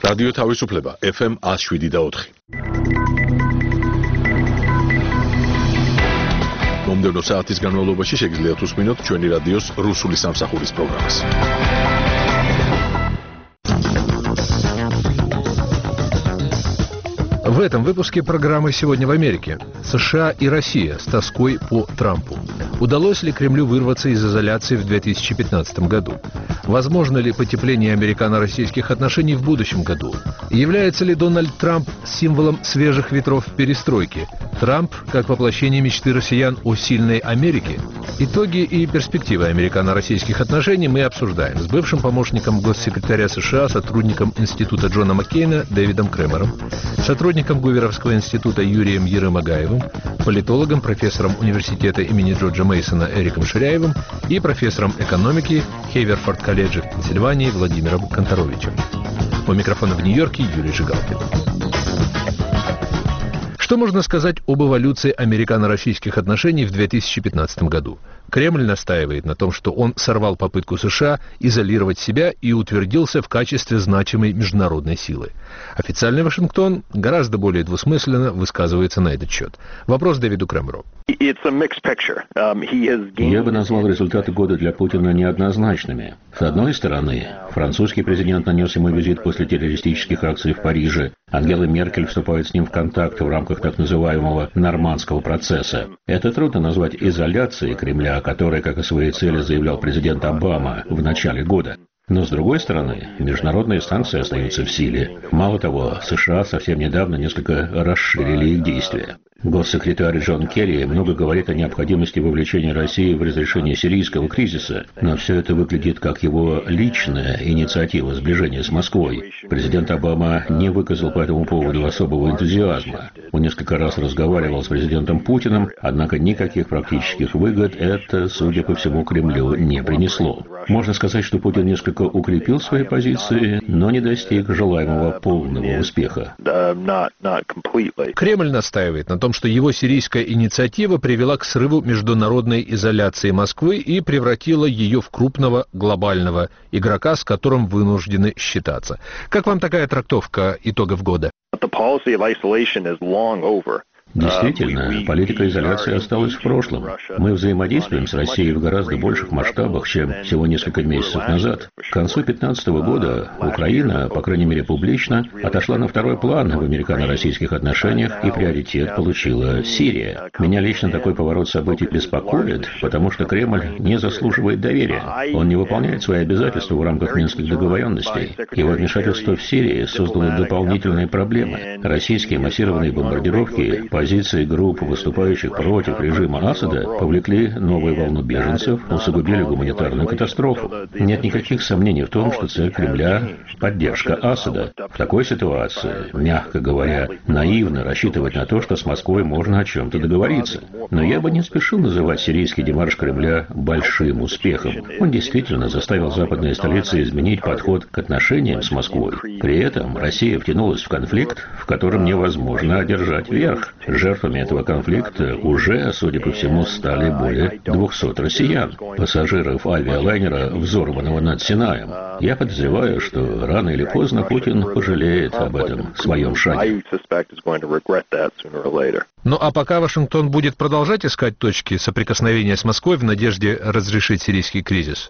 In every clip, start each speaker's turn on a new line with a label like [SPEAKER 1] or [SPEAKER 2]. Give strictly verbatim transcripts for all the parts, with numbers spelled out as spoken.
[SPEAKER 1] რადიო თავისუფლება ეფ ემ one oh seven და four. მომდევნო საათის განმავლობაში შეგიძლიათ უსმინოთ ჩვენი რადიოს რუსული სამსახურის პროგრამას.
[SPEAKER 2] В этом выпуске программы «Сегодня в Америке». США и Россия с тоской по Трампу. Удалось ли Кремлю вырваться из изоляции в две тысячи пятнадцатом году? Возможно ли потепление американо-российских отношений в будущем году? Является ли Дональд Трамп символом свежих ветров перестройки? Трамп как воплощение мечты россиян о сильной Америке? Итоги и перспективы американо-российских отношений мы обсуждаем с бывшим помощником госсекретаря США, сотрудником Института Джона Маккейна Дэвидом Кремером, сотрудником Гуверовского института Юрием Ерымагаевым, политологом, профессором университета имени Джорджа Мейсона Эриком Ширяевым и профессором экономики Хейверфорд-колледжа в Пенсильвании Владимиром Конторовичем. У микрофона в Нью-Йорке Юрий Жигалкин. Что можно сказать об эволюции американо-российских отношений в две тысячи пятнадцатом году? Кремль настаивает на том, что он сорвал попытку США изолировать себя и утвердился в качестве значимой международной силы. Официальный Вашингтон гораздо более
[SPEAKER 3] двусмысленно высказывается на этот счет. Вопрос Дэвиду Кремеру. Я бы назвал результаты года для Путина неоднозначными. С одной стороны, французский президент нанес ему визит после террористических акций в Париже. Ангела Меркель вступает с ним в контакт в рамках так называемого нормандского процесса. Это трудно назвать изоляцией Кремля, которой, как о своей цели заявлял президент Обама в начале года. Но, с другой стороны, международные санкции остаются в силе. Мало того, США совсем недавно несколько расширили их действия. Госсекретарь Джон Керри много говорит о необходимости вовлечения России в разрешение сирийского кризиса, но все это выглядит как его личная инициатива сближения с Москвой. Президент Обама не выказал по этому поводу особого энтузиазма. Он несколько раз разговаривал с президентом Путиным, однако никаких практических выгод это, судя по всему, Кремлю не принесло. Можно сказать, что Путин несколько укрепил свои позиции, но не достиг желаемого полного успеха.
[SPEAKER 2] Кремль настаивает на том, что его сирийская инициатива привела к срыву международной изоляции Москвы и превратила ее в крупного глобального игрока, с которым вынуждены считаться. Как вам такая трактовка итогов года?
[SPEAKER 3] Действительно, политика изоляции осталась в прошлом. Мы взаимодействуем с Россией в гораздо больших масштабах, чем всего несколько месяцев назад. К концу две тысячи пятнадцатого года Украина, по крайней мере публично, отошла на второй план в американо-российских отношениях, и приоритет получила Сирия. Меня лично такой поворот событий беспокоит, потому что Кремль не заслуживает доверия. Он не выполняет свои обязательства в рамках Минских договоренностей. Его вмешательство в Сирии создало дополнительные проблемы. Российские массированные бомбардировки, позиции групп, выступающих против режима Асада, повлекли новую волну беженцев, усугубили гуманитарную катастрофу. Нет никаких сомнений в том, что цель Кремля – поддержка Асада. В такой ситуации, мягко говоря, наивно рассчитывать на то, что с Москвой можно о чем-то договориться. Но я бы не спешил называть сирийский демарш Кремля большим успехом. Он действительно заставил западные столицы изменить подход к отношениям с Москвой. При этом Россия втянулась в конфликт, в котором невозможно одержать верх. Жертвами этого конфликта уже, судя по всему, стали более двухсот россиян, пассажиров авиалайнера, взорванного над Синаем. Я подозреваю, что рано или поздно Путин пожалеет об этом своем шаге.
[SPEAKER 2] Ну а пока Вашингтон будет продолжать искать точки соприкосновения с Москвой в надежде разрешить сирийский кризис?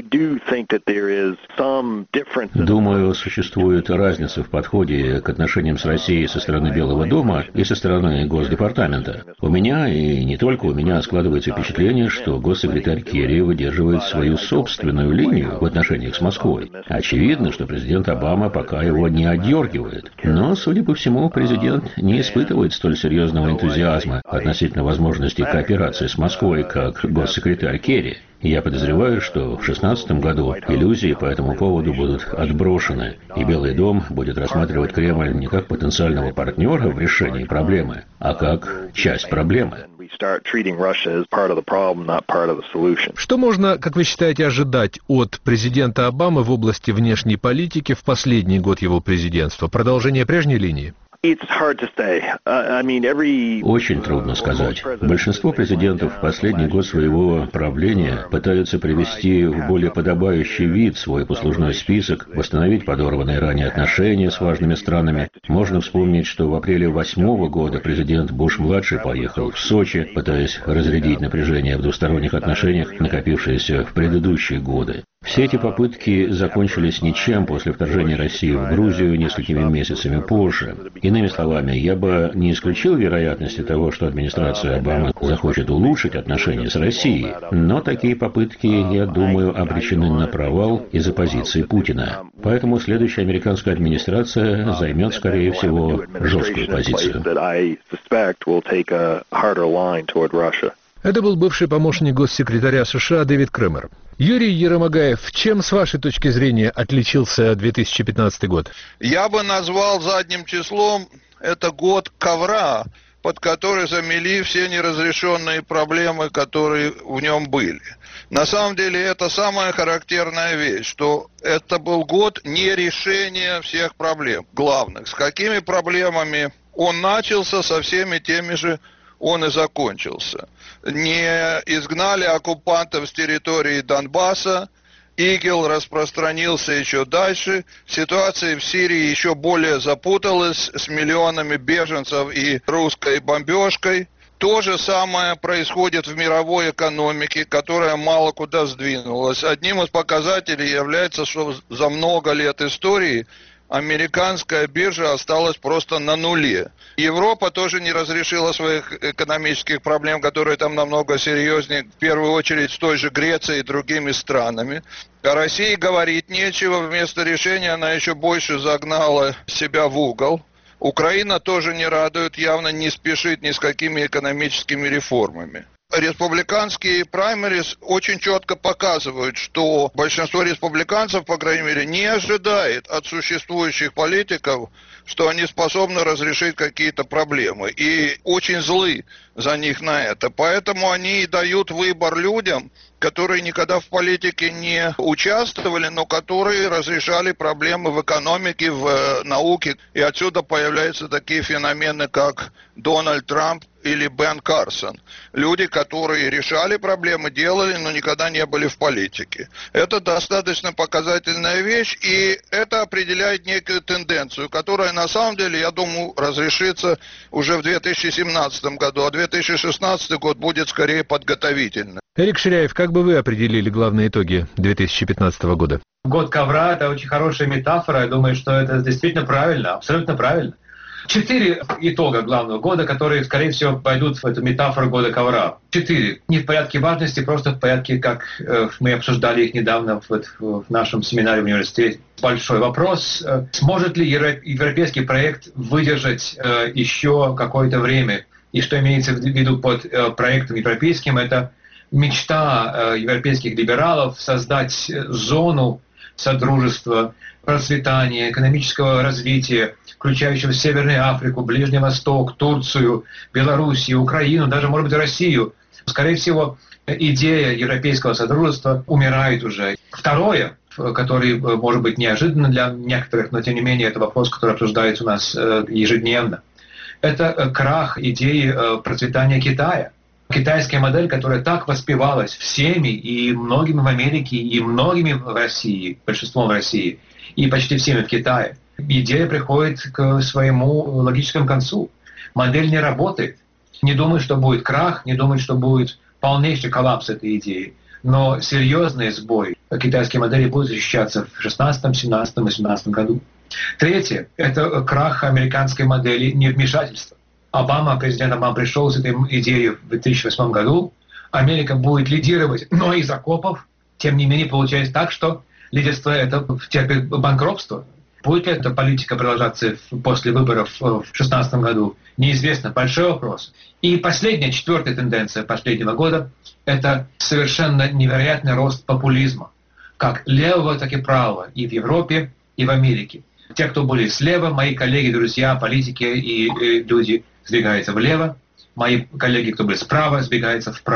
[SPEAKER 3] Думаю, существует разница в подходе к отношениям с Россией со стороны Белого дома и со стороны Госдепартамента. У меня, и не только у меня, складывается впечатление, что госсекретарь Керри выдерживает свою собственную линию в отношениях с Москвой. Очевидно, что президент Обама пока его не отдергивает. Но, судя по всему, президент не испытывает столь серьезного энтузиазма относительно возможности кооперации с Москвой, как госсекретарь Керри. Я подозреваю, что в шестнадцатом году иллюзии по этому поводу будут отброшены, и Белый дом будет рассматривать Кремль не как потенциального партнера в решении проблемы, а как часть проблемы.
[SPEAKER 2] Что можно, как вы считаете, ожидать от президента Обамы в области внешней политики в последний год его президентства? Продолжение прежней линии?
[SPEAKER 3] Очень трудно сказать. Большинство президентов в последний год своего правления пытаются привести в более подобающий вид свой послужной список, восстановить подорванные ранее отношения с важными странами. Можно вспомнить, что в апреле восьмого года президент Буш-младший поехал в Сочи, пытаясь разрядить напряжение в двусторонних отношениях, накопившееся в предыдущие годы. Все эти попытки закончились ничем после вторжения России в Грузию несколькими месяцами позже. Иными словами, я бы не исключил вероятности того, что администрация Обамы захочет улучшить отношения с Россией, но такие попытки, я думаю, обречены на провал из-за позиции Путина. Поэтому следующая американская администрация займет, скорее всего, жесткую позицию.
[SPEAKER 2] Это был бывший помощник госсекретаря США Дэвид Кремер. Юрий Еромагаев, чем, с вашей точки зрения, отличился две тысячи пятнадцатый год?
[SPEAKER 4] Я бы назвал задним числом это год ковра, под который замели все неразрешенные проблемы, которые в нем были. На самом деле это самая характерная вещь, что это был год нерешения всех проблем главных. С какими проблемами он начался, со всеми теми же он и закончился. Не изгнали оккупантов с территории Донбасса, ИГИЛ распространился еще дальше, ситуация в Сирии еще более запуталась с миллионами беженцев и русской бомбежкой. То же самое происходит в мировой экономике, которая мало куда сдвинулась. Одним из показателей является, что за много лет истории американская биржа осталась просто на нуле. Европа тоже не разрешила своих экономических проблем, которые там намного серьезнее, в первую очередь с той же Грецией и другими странами. О России говорить нечего, вместо решения она еще больше загнала себя в угол. Украина тоже не радует, явно не спешит ни с какими экономическими реформами. Республиканские праймерис очень четко показывают, что большинство республиканцев, по крайней мере, не ожидает от существующих политиков, что они способны разрешить какие-то проблемы. И очень злы за них на это. Поэтому они и дают выбор людям, которые никогда в политике не участвовали, но которые разрешали проблемы в экономике, в науке. И отсюда появляются такие феномены, как Дональд Трамп или Бен Карсон. Люди, которые решали проблемы, делали, но никогда не были в политике. Это достаточно показательная вещь, и это определяет некую тенденцию, которая на самом деле, я думаю, разрешится уже в две тысячи семнадцатом году, а две тысячи шестнадцатый год будет скорее подготовительным.
[SPEAKER 2] Эрик Ширяев, как бы вы определили главные итоги две тысячи пятнадцатого года?
[SPEAKER 5] Год ковра – это очень хорошая метафора. Я думаю, что это действительно правильно, абсолютно правильно. Четыре итога главного года, которые, скорее всего, пойдут в эту метафору года ковра. Четыре. Не в порядке важности, просто в порядке, как э, мы обсуждали их недавно в, в нашем семинаре в университете. Большой вопрос. Э, сможет ли европейский проект выдержать э, еще какое-то время? И что имеется в виду под э, проектом европейским? Это мечта э, европейских либералов создать зону содружества, процветания, экономического развития, включающего Северную Африку, Ближний Восток, Турцию, Белоруссию, Украину, даже, может быть, Россию. Скорее всего, идея европейского содружества умирает уже. Второе, который, может быть, неожиданно для некоторых, но, тем не менее, это вопрос, который обсуждается у нас ежедневно. Это крах идеи процветания Китая. Китайская модель, которая так воспевалась всеми, и многими в Америке, и многими в России, большинством в России, и почти всеми в Китае. Идея приходит к своему логическому концу. Модель не работает. Не думаю, что будет крах, не думаю, что будет полнейший коллапс этой идеи. Но серьезный сбой китайской модели будет ощущаться в шестнадцатом, семнадцатом и семнадцатом году. Третье – это крах американской модели невмешательства. Обама, президент Обама пришел с этой идеей в две тысячи восьмом году. Америка будет лидировать, но из окопов. Тем не менее, получается так, что лидерство это терпит банкротство. Будет ли эта политика продолжаться после выборов в две тысячи шестнадцатом году? Неизвестно. Большой вопрос. И последняя, четвертая тенденция последнего года – это совершенно невероятный рост популизма. Как левого, так и правого. И в Европе, и в Америке. Те, кто были слева, мои коллеги, друзья, политики и, и люди, сдвигаются влево. Мои коллеги, кто были справа, сдвигаются вправо.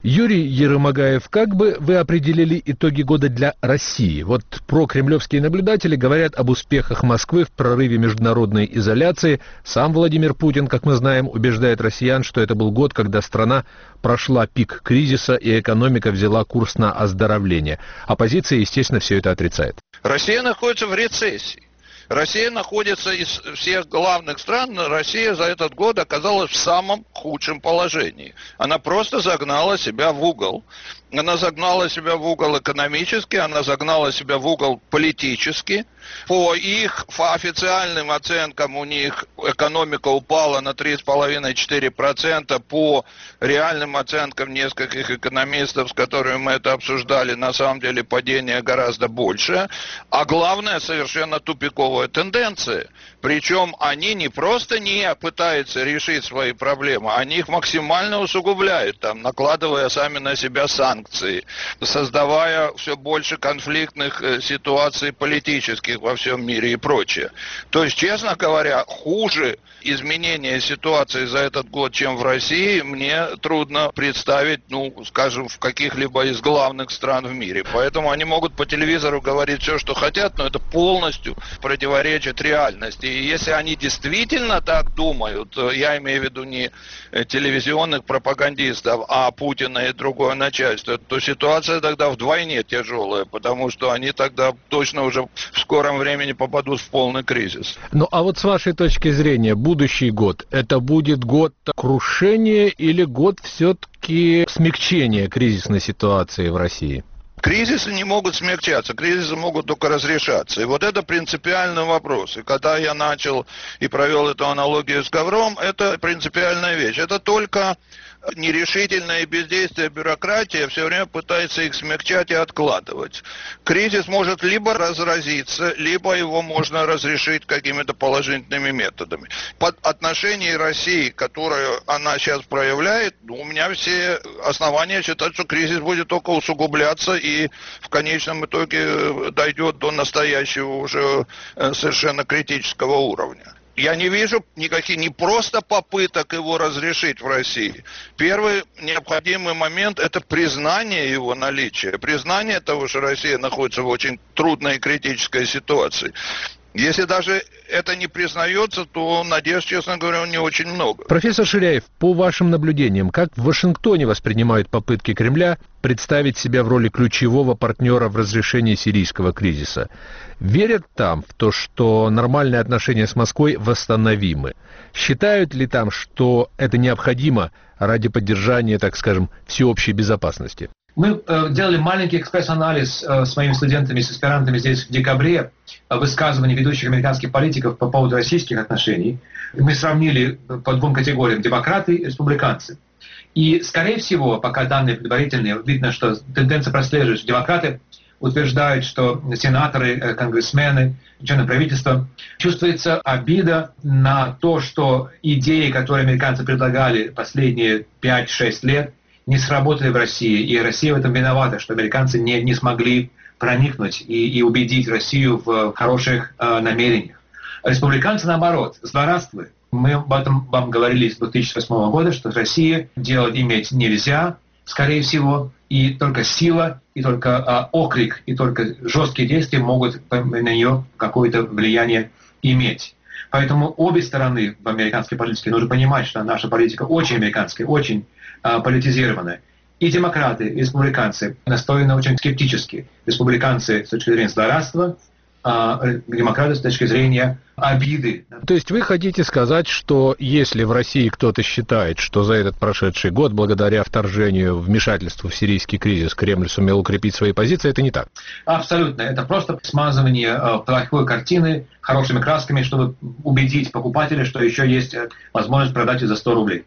[SPEAKER 2] Юрий Ермагаев, как бы вы определили итоги года для России? Вот прокремлевские наблюдатели говорят об успехах Москвы в прорыве международной изоляции. Сам Владимир Путин, как мы знаем, убеждает россиян, что это был год, когда страна прошла пик кризиса и экономика взяла курс на оздоровление. Оппозиция, естественно, все это отрицает.
[SPEAKER 4] Россия находится в рецессии. Россия находится из всех главных стран, Россия за этот год оказалась в самом худшем положении. Она просто загнала себя в угол. Она загнала себя в угол экономически, она загнала себя в угол политически. По их по официальным оценкам у них экономика упала на три целых пять десятых - четыре процента. По реальным оценкам нескольких экономистов, с которыми мы это обсуждали, на самом деле падение гораздо больше. А главное, совершенно тупиковая тенденция. Причем они не просто не пытаются решить свои проблемы, они их максимально усугубляют, там, накладывая сами на себя санкции, создавая все больше конфликтных э, ситуаций политических во всем мире и прочее. То есть, честно говоря, хуже изменения ситуации за этот год, чем в России, мне трудно представить, ну, скажем, в каких-либо из главных стран в мире. Поэтому они могут по телевизору говорить все, что хотят, но это полностью противоречит реальности. И если они действительно так думают, я имею в виду не телевизионных пропагандистов, а Путина и другое начальство, то ситуация тогда вдвойне тяжелая, потому что они тогда точно уже в скором времени попадут в полный кризис.
[SPEAKER 2] Ну, а вот с вашей точки зрения, будущий год, это будет год крушения или год все-таки смягчения кризисной ситуации в России?
[SPEAKER 4] Кризисы не могут смягчаться, кризисы могут только разрешаться. И вот это принципиальный вопрос. И когда я начал и провел эту аналогию с ковром, это принципиальная вещь. Это только нерешительное бездействие бюрократии все время пытается их смягчать и откладывать. Кризис может либо разразиться, либо его можно разрешить какими-то положительными методами. Под отношение России, которую она сейчас проявляет, у меня все основания считать, что кризис будет только усугубляться и в конечном итоге дойдет до настоящего уже совершенно критического уровня. Я не вижу никаких, не просто попыток его разрешить в России. Первый необходимый момент – это признание его наличия, признание того, что Россия находится в очень трудной и критической ситуации. Если даже это не признается, то надежд, честно говоря, не очень много.
[SPEAKER 2] Профессор Ширяев, по вашим наблюдениям, как в Вашингтоне воспринимают попытки Кремля представить себя в роли ключевого партнера в разрешении сирийского кризиса? Верят там в то, что нормальные отношения с Москвой восстановимы? Считают ли там, что это необходимо ради поддержания, так скажем, всеобщей безопасности?
[SPEAKER 5] Мы э, делали маленький экспресс-анализ э, с моими студентами, с аспирантами здесь в декабре э, высказываний ведущих американских политиков по поводу российских отношений. Мы сравнили по двум категориям – демократы и республиканцы. И, скорее всего, пока данные предварительные, видно, что тенденция прослеживается. Демократы утверждают, что сенаторы, э, конгрессмены, члены правительства, чувствуется обида на то, что идеи, которые американцы предлагали последние пять-шесть лет, не сработали в России, и Россия в этом виновата, что американцы не, не смогли проникнуть и, и убедить Россию в хороших э, намерениях. Республиканцы, наоборот, злорадствуют. Мы об этом вам говорили с две тысячи восьмого года, что Россия делать иметь нельзя, скорее всего, и только сила, и только э, окрик, и только жесткие действия могут на нее какое-то влияние иметь. Поэтому обе стороны в американской политике нужно понимать, что наша политика очень американская, очень э, политизированная. И демократы, и республиканцы настроены очень скептически. Республиканцы с точки зрения злорадства, а демократы с точки зрения обиды.
[SPEAKER 2] То есть вы хотите сказать, что если в России кто-то считает, что за этот прошедший год, благодаря вторжению, вмешательству в сирийский кризис, Кремль сумел укрепить свои позиции, это не так?
[SPEAKER 5] Абсолютно. Это просто смазывание э, плохой картины хорошими красками, чтобы убедить покупателя, что еще есть возможность продать ее за сто рублей.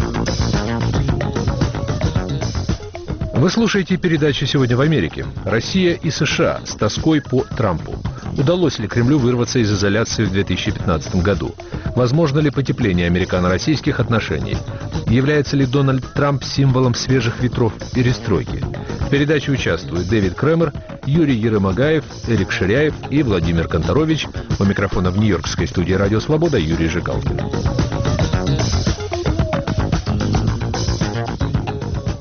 [SPEAKER 2] Вы слушаете передачу «Сегодня в Америке». Россия и США с тоской по Трампу. Удалось ли Кремлю вырваться из изоляции в две тысячи пятнадцатом году? Возможно ли потепление американо-российских отношений? Является ли Дональд Трамп символом свежих ветров перестройки? В передаче участвуют Дэвид Кремер, Юрий Ермагаев, Эрик Ширяев и Владимир Конторович. У микрофона в нью-йоркской студии «Радио Свобода» Юрий Жигалкин. Юрий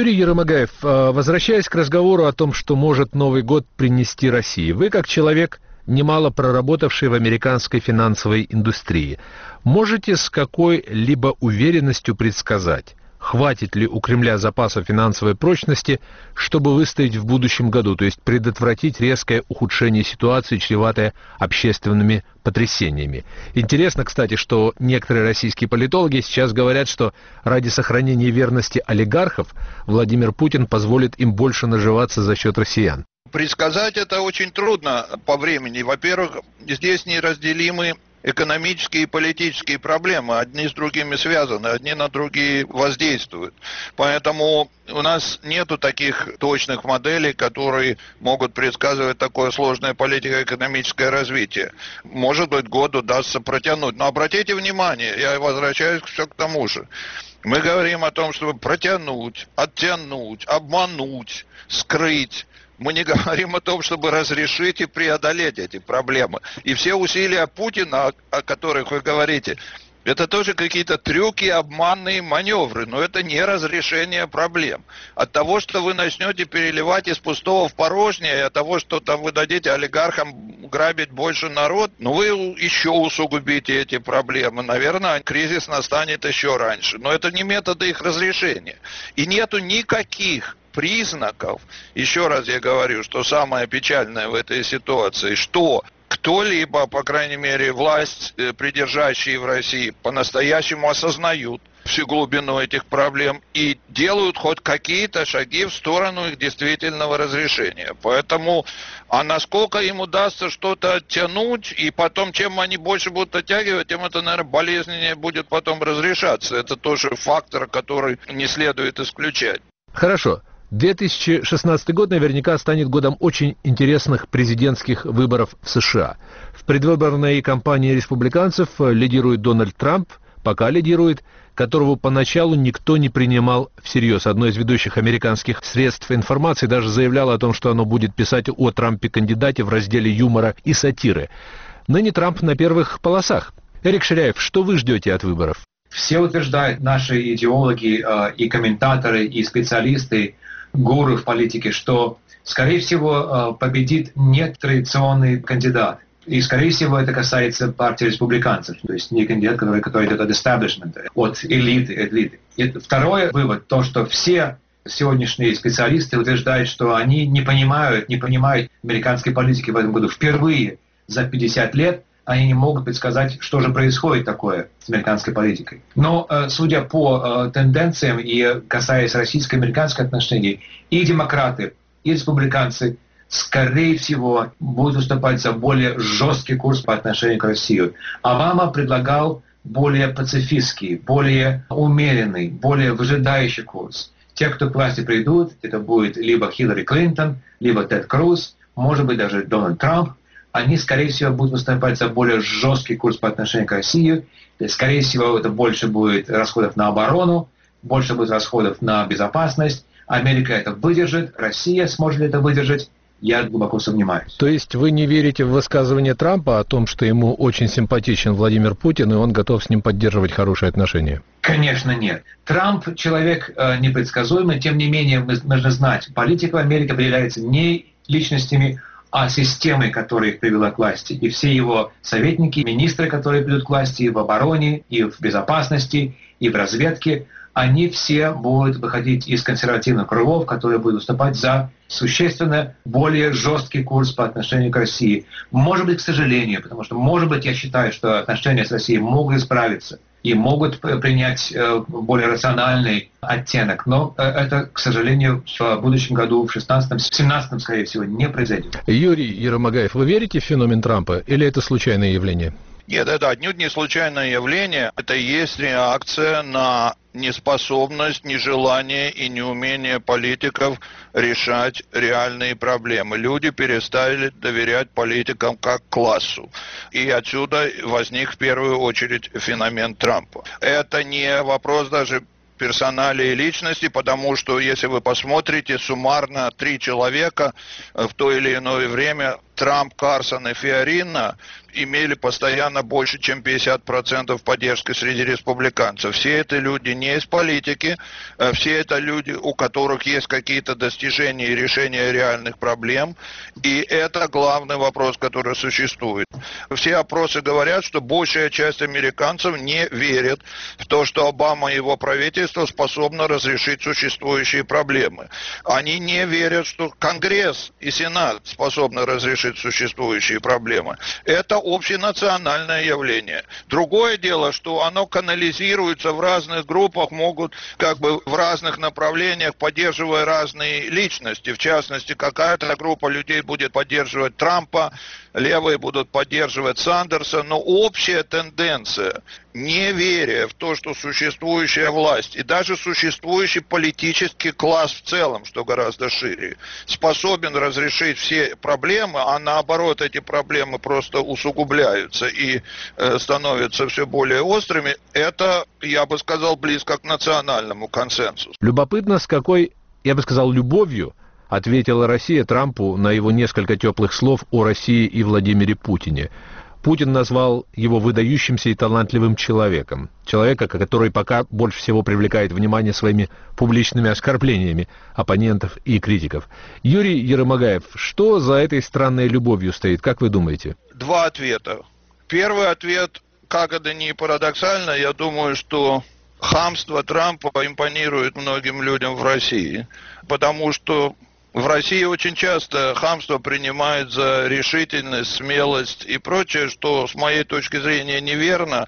[SPEAKER 2] Юрий Еромагаев, возвращаясь к разговору о том, что может Новый год принести России, вы, как человек, немало проработавший в американской финансовой индустрии, можете с какой-либо уверенностью предсказать, хватит ли у Кремля запаса финансовой прочности, чтобы выстоять в будущем году, то есть предотвратить резкое ухудшение ситуации, чреватое общественными потрясениями. Интересно, кстати, что некоторые российские политологи сейчас говорят, что ради сохранения верности олигархов Владимир Путин позволит им больше наживаться за счет россиян.
[SPEAKER 4] Предсказать это очень трудно по времени. Во-первых, здесь неразделимы экономические и политические проблемы, одни с другими связаны, одни на другие воздействуют. Поэтому у нас нету таких точных моделей, которые могут предсказывать такое сложное политико-экономическое развитие. Может быть, год удастся протянуть. Но обратите внимание, я возвращаюсь все к тому же. Мы говорим о том, чтобы протянуть, оттянуть, обмануть, скрыть. Мы не говорим о том, чтобы разрешить и преодолеть эти проблемы. И все усилия Путина, о которых вы говорите, это тоже какие-то трюки, обманные маневры, но это не разрешение проблем. От того, что вы начнете переливать из пустого в порожнее, и от того, что там вы дадите олигархам грабить больше народ, ну вы еще усугубите эти проблемы. Наверное, кризис настанет еще раньше. Но это не методы их разрешения. И нету никаких признаков, еще раз я говорю, что самое печальное в этой ситуации, что кто-либо, по крайней мере, власть, придержащие в России, по-настоящему осознают всю глубину этих проблем и делают хоть какие-то шаги в сторону их действительного разрешения. Поэтому, а насколько им удастся что-то оттянуть, и потом, чем они больше будут оттягивать, тем это, наверное, болезненнее будет потом разрешаться. Это тоже фактор, который не следует исключать.
[SPEAKER 2] Хорошо. две тысячи шестнадцатый год наверняка станет годом очень интересных президентских выборов в США. В предвыборной кампании республиканцев лидирует Дональд Трамп, пока лидирует, которого поначалу никто не принимал всерьез. Одно из ведущих американских средств информации даже заявляло о том, что оно будет писать о Трампе-кандидате в разделе юмора и сатиры. Ныне Трамп на первых полосах. Эрик Ширяев, что вы ждете от выборов?
[SPEAKER 5] Все утверждают, наши идеологи э, и комментаторы, и специалисты, гуру в политике, что, скорее всего, победит нетрадиционный кандидат. И, скорее всего, это касается партии республиканцев. То есть не кандидат, который, который идет от эстаблишмента, от элиты. элиты. И второй вывод, то, что все сегодняшние специалисты утверждают, что они не понимают, не понимают американской политики в этом году. Впервые за пятьдесят лет они не могут предсказать, что же происходит такое с американской политикой. Но, э, судя по э, тенденциям и касаясь российско-американских отношений, и демократы, и республиканцы, скорее всего, будут выступать за более жесткий курс по отношению к России. Обама предлагал более пацифистский, более умеренный, более выжидающий курс. Те, кто к власти придут, это будет либо Хиллари Клинтон, либо Тед Круз, может быть, даже Дональд Трамп. Они, скорее всего, будут выступать за более жесткий курс по отношению к России. Скорее всего, это больше будет расходов на оборону, больше будет расходов на безопасность. Америка это выдержит, Россия сможет ли это выдержать, я глубоко сомневаюсь.
[SPEAKER 2] То есть вы не верите в высказывание Трампа о том, что ему очень симпатичен Владимир Путин, и он готов с ним поддерживать хорошие отношения?
[SPEAKER 5] Конечно, нет. Трамп человек э, непредсказуемый, тем не менее, мы должны знать, политика в Америке определяется не личностями, а системой, которая их привела к власти. И все его советники, министры, которые придут к власти и в обороне, и в безопасности, и в разведке, они все будут выходить из консервативных кругов, которые будут выступать за существенно более жесткий курс по отношению к России. Может быть, к сожалению, потому что, может быть, я считаю, что отношения с Россией могут исправиться и могут принять более рациональный оттенок. Но это, к сожалению, в будущем году, в шестнадцатом, семнадцатом, скорее всего, не произойдет.
[SPEAKER 2] Юрий Еромагаев, вы верите в феномен Трампа или это случайное явление?
[SPEAKER 4] Нет, это отнюдь не случайное явление. Это и есть реакция на неспособность, нежелание и неумение политиков решать реальные проблемы. Люди перестали доверять политикам как классу. И отсюда возник в первую очередь феномен Трампа. Это не вопрос даже персоналии и личности, потому что, если вы посмотрите, суммарно три человека в то или иное время Трамп, Карсон и Фиорина имели постоянно больше, чем пятьдесят процентов поддержки среди республиканцев. Все это люди не из политики, все это люди, у которых есть какие-то достижения и решения реальных проблем. И это главный вопрос, который существует. Все опросы говорят, что большая часть американцев не верит в то, что Обама и его правительство способны разрешить существующие проблемы. Они не верят, что Конгресс и Сенат способны разрешить существующие проблемы. Это общенациональное явление. Другое дело, что оно канализируется в разных группах, могут как бы в разных направлениях, поддерживая разные личности. В частности, какая-то группа людей будет поддерживать Трампа, левые будут поддерживать Сандерса, но общая тенденция, неверие в то, что существующая власть и даже существующий политический класс в целом, что гораздо шире, способен разрешить все проблемы, а наоборот эти проблемы просто усугубляются и э, становятся все более острыми, это, я бы сказал, близко к национальному консенсусу.
[SPEAKER 2] Любопытно, с какой, я бы сказал, любовью ответила Россия Трампу на его несколько теплых слов о России и Владимире Путине. Путин назвал его выдающимся и талантливым человеком. Человека, который пока больше всего привлекает внимание своими публичными оскорблениями оппонентов и критиков. Юрий Еромагаев, что за этой странной любовью стоит, как вы думаете?
[SPEAKER 4] Два ответа. Первый ответ, как это ни парадоксально, я думаю, что хамство Трампа импонирует многим людям в России, потому что в России очень часто хамство принимают за решительность, смелость и прочее, что с моей точки зрения неверно,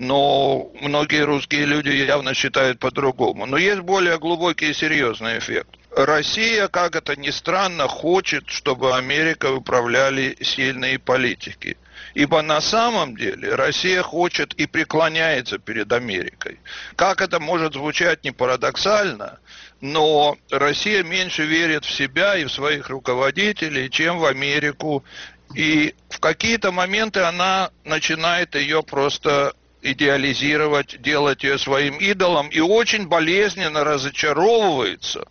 [SPEAKER 4] но многие русские люди явно считают по-другому. Но есть более глубокий и серьезный эффект. Россия, как это ни странно, хочет, чтобы Америкой управляли сильные политики. Ибо на самом деле Россия хочет и преклоняется перед Америкой. Как это может звучать не парадоксально, но Россия меньше верит в себя и в своих руководителей, чем в Америку. И в какие-то моменты она начинает ее просто идеализировать, делать ее своим идолом и очень болезненно разочаровывается,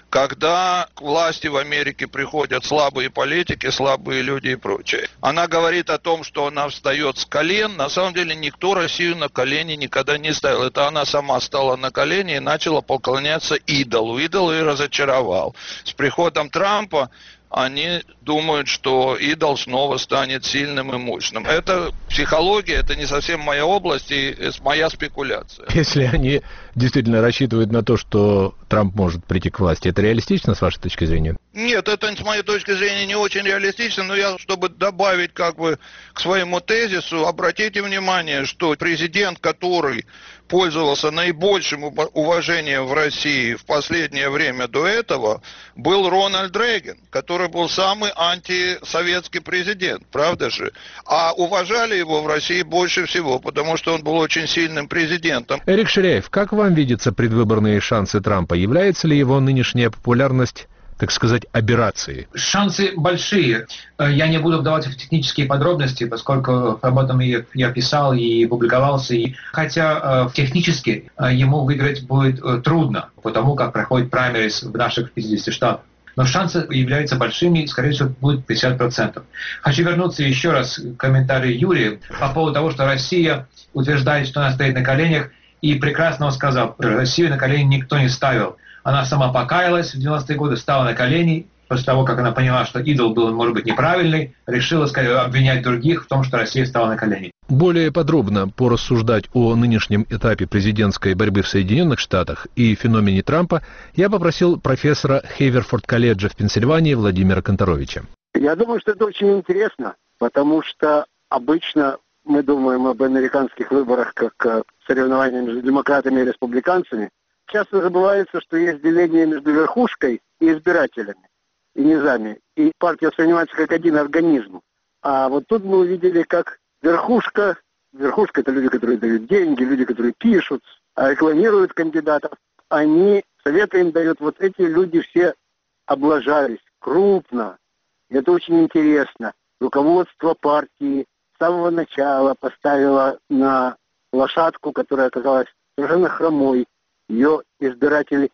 [SPEAKER 4] когда к власти в Америке приходят слабые политики, слабые люди и прочее. Она говорит о том, что она встает с колен. На самом деле никто Россию на колени никогда не ставил. Это она сама стала на колени и начала поклоняться идолу. Идол ее разочаровал. С приходом Трампа они думают, что идол снова станет сильным и мощным. Это психология, это не совсем моя область и моя спекуляция.
[SPEAKER 2] Если они действительно рассчитывают на то, что Трамп может прийти к власти, это реалистично с вашей точки зрения?
[SPEAKER 4] Нет, это с моей точки зрения не очень реалистично, но я, чтобы добавить как бы к своему тезису, обратите внимание, что президент, который пользовался наибольшим уважением в России в последнее время до этого, был Рональд Рейган, который был самый антисоветский президент, правда же? А уважали его в России больше всего, потому что он был очень сильным президентом.
[SPEAKER 2] Эрик Ширяев, как вам видятся предвыборные шансы Трампа? Является ли его нынешняя популярность, так сказать, аберрацией?
[SPEAKER 5] Шансы большие. Я не буду вдаваться в технические подробности, поскольку об этом я, я писал и публиковался. И, хотя технически ему выиграть будет трудно, потому как проходит праймерис в наших пятидесяти штатах. Но шансы являются большими, и, скорее всего, будет пятьдесят процентов. Хочу вернуться еще раз к комментарию Юрия по поводу того, что Россия утверждает, что она стоит на коленях, и прекрасно он сказал, Россию на колени никто не ставил. Она сама покаялась в девяностые годы, стала на колени, после того, как она поняла, что идол был, может быть, неправильный, решила, скорее, обвинять других в том, что Россия стала на колени.
[SPEAKER 2] Более подробно порассуждать о нынешнем этапе президентской борьбы в Соединенных Штатах и феномене Трампа я попросил профессора Хейверфорд-колледжа в Пенсильвании Владимира Конторовича.
[SPEAKER 6] Я думаю, что это очень интересно, потому что обычно мы думаем об американских выборах как соревновании между демократами и республиканцами. Часто забывается, что есть деление между верхушкой и избирателями, и низами. И партия воспринимается как один организм. А вот тут мы увидели, как верхушка, верхушка — это люди, которые дают деньги, люди, которые пишут, рекламируют кандидатов. Они, советы им дают, вот эти люди все облажались крупно. И это очень интересно. Руководство партии с самого начала поставило на лошадку, которая оказалась совершенно хромой. Ее избиратели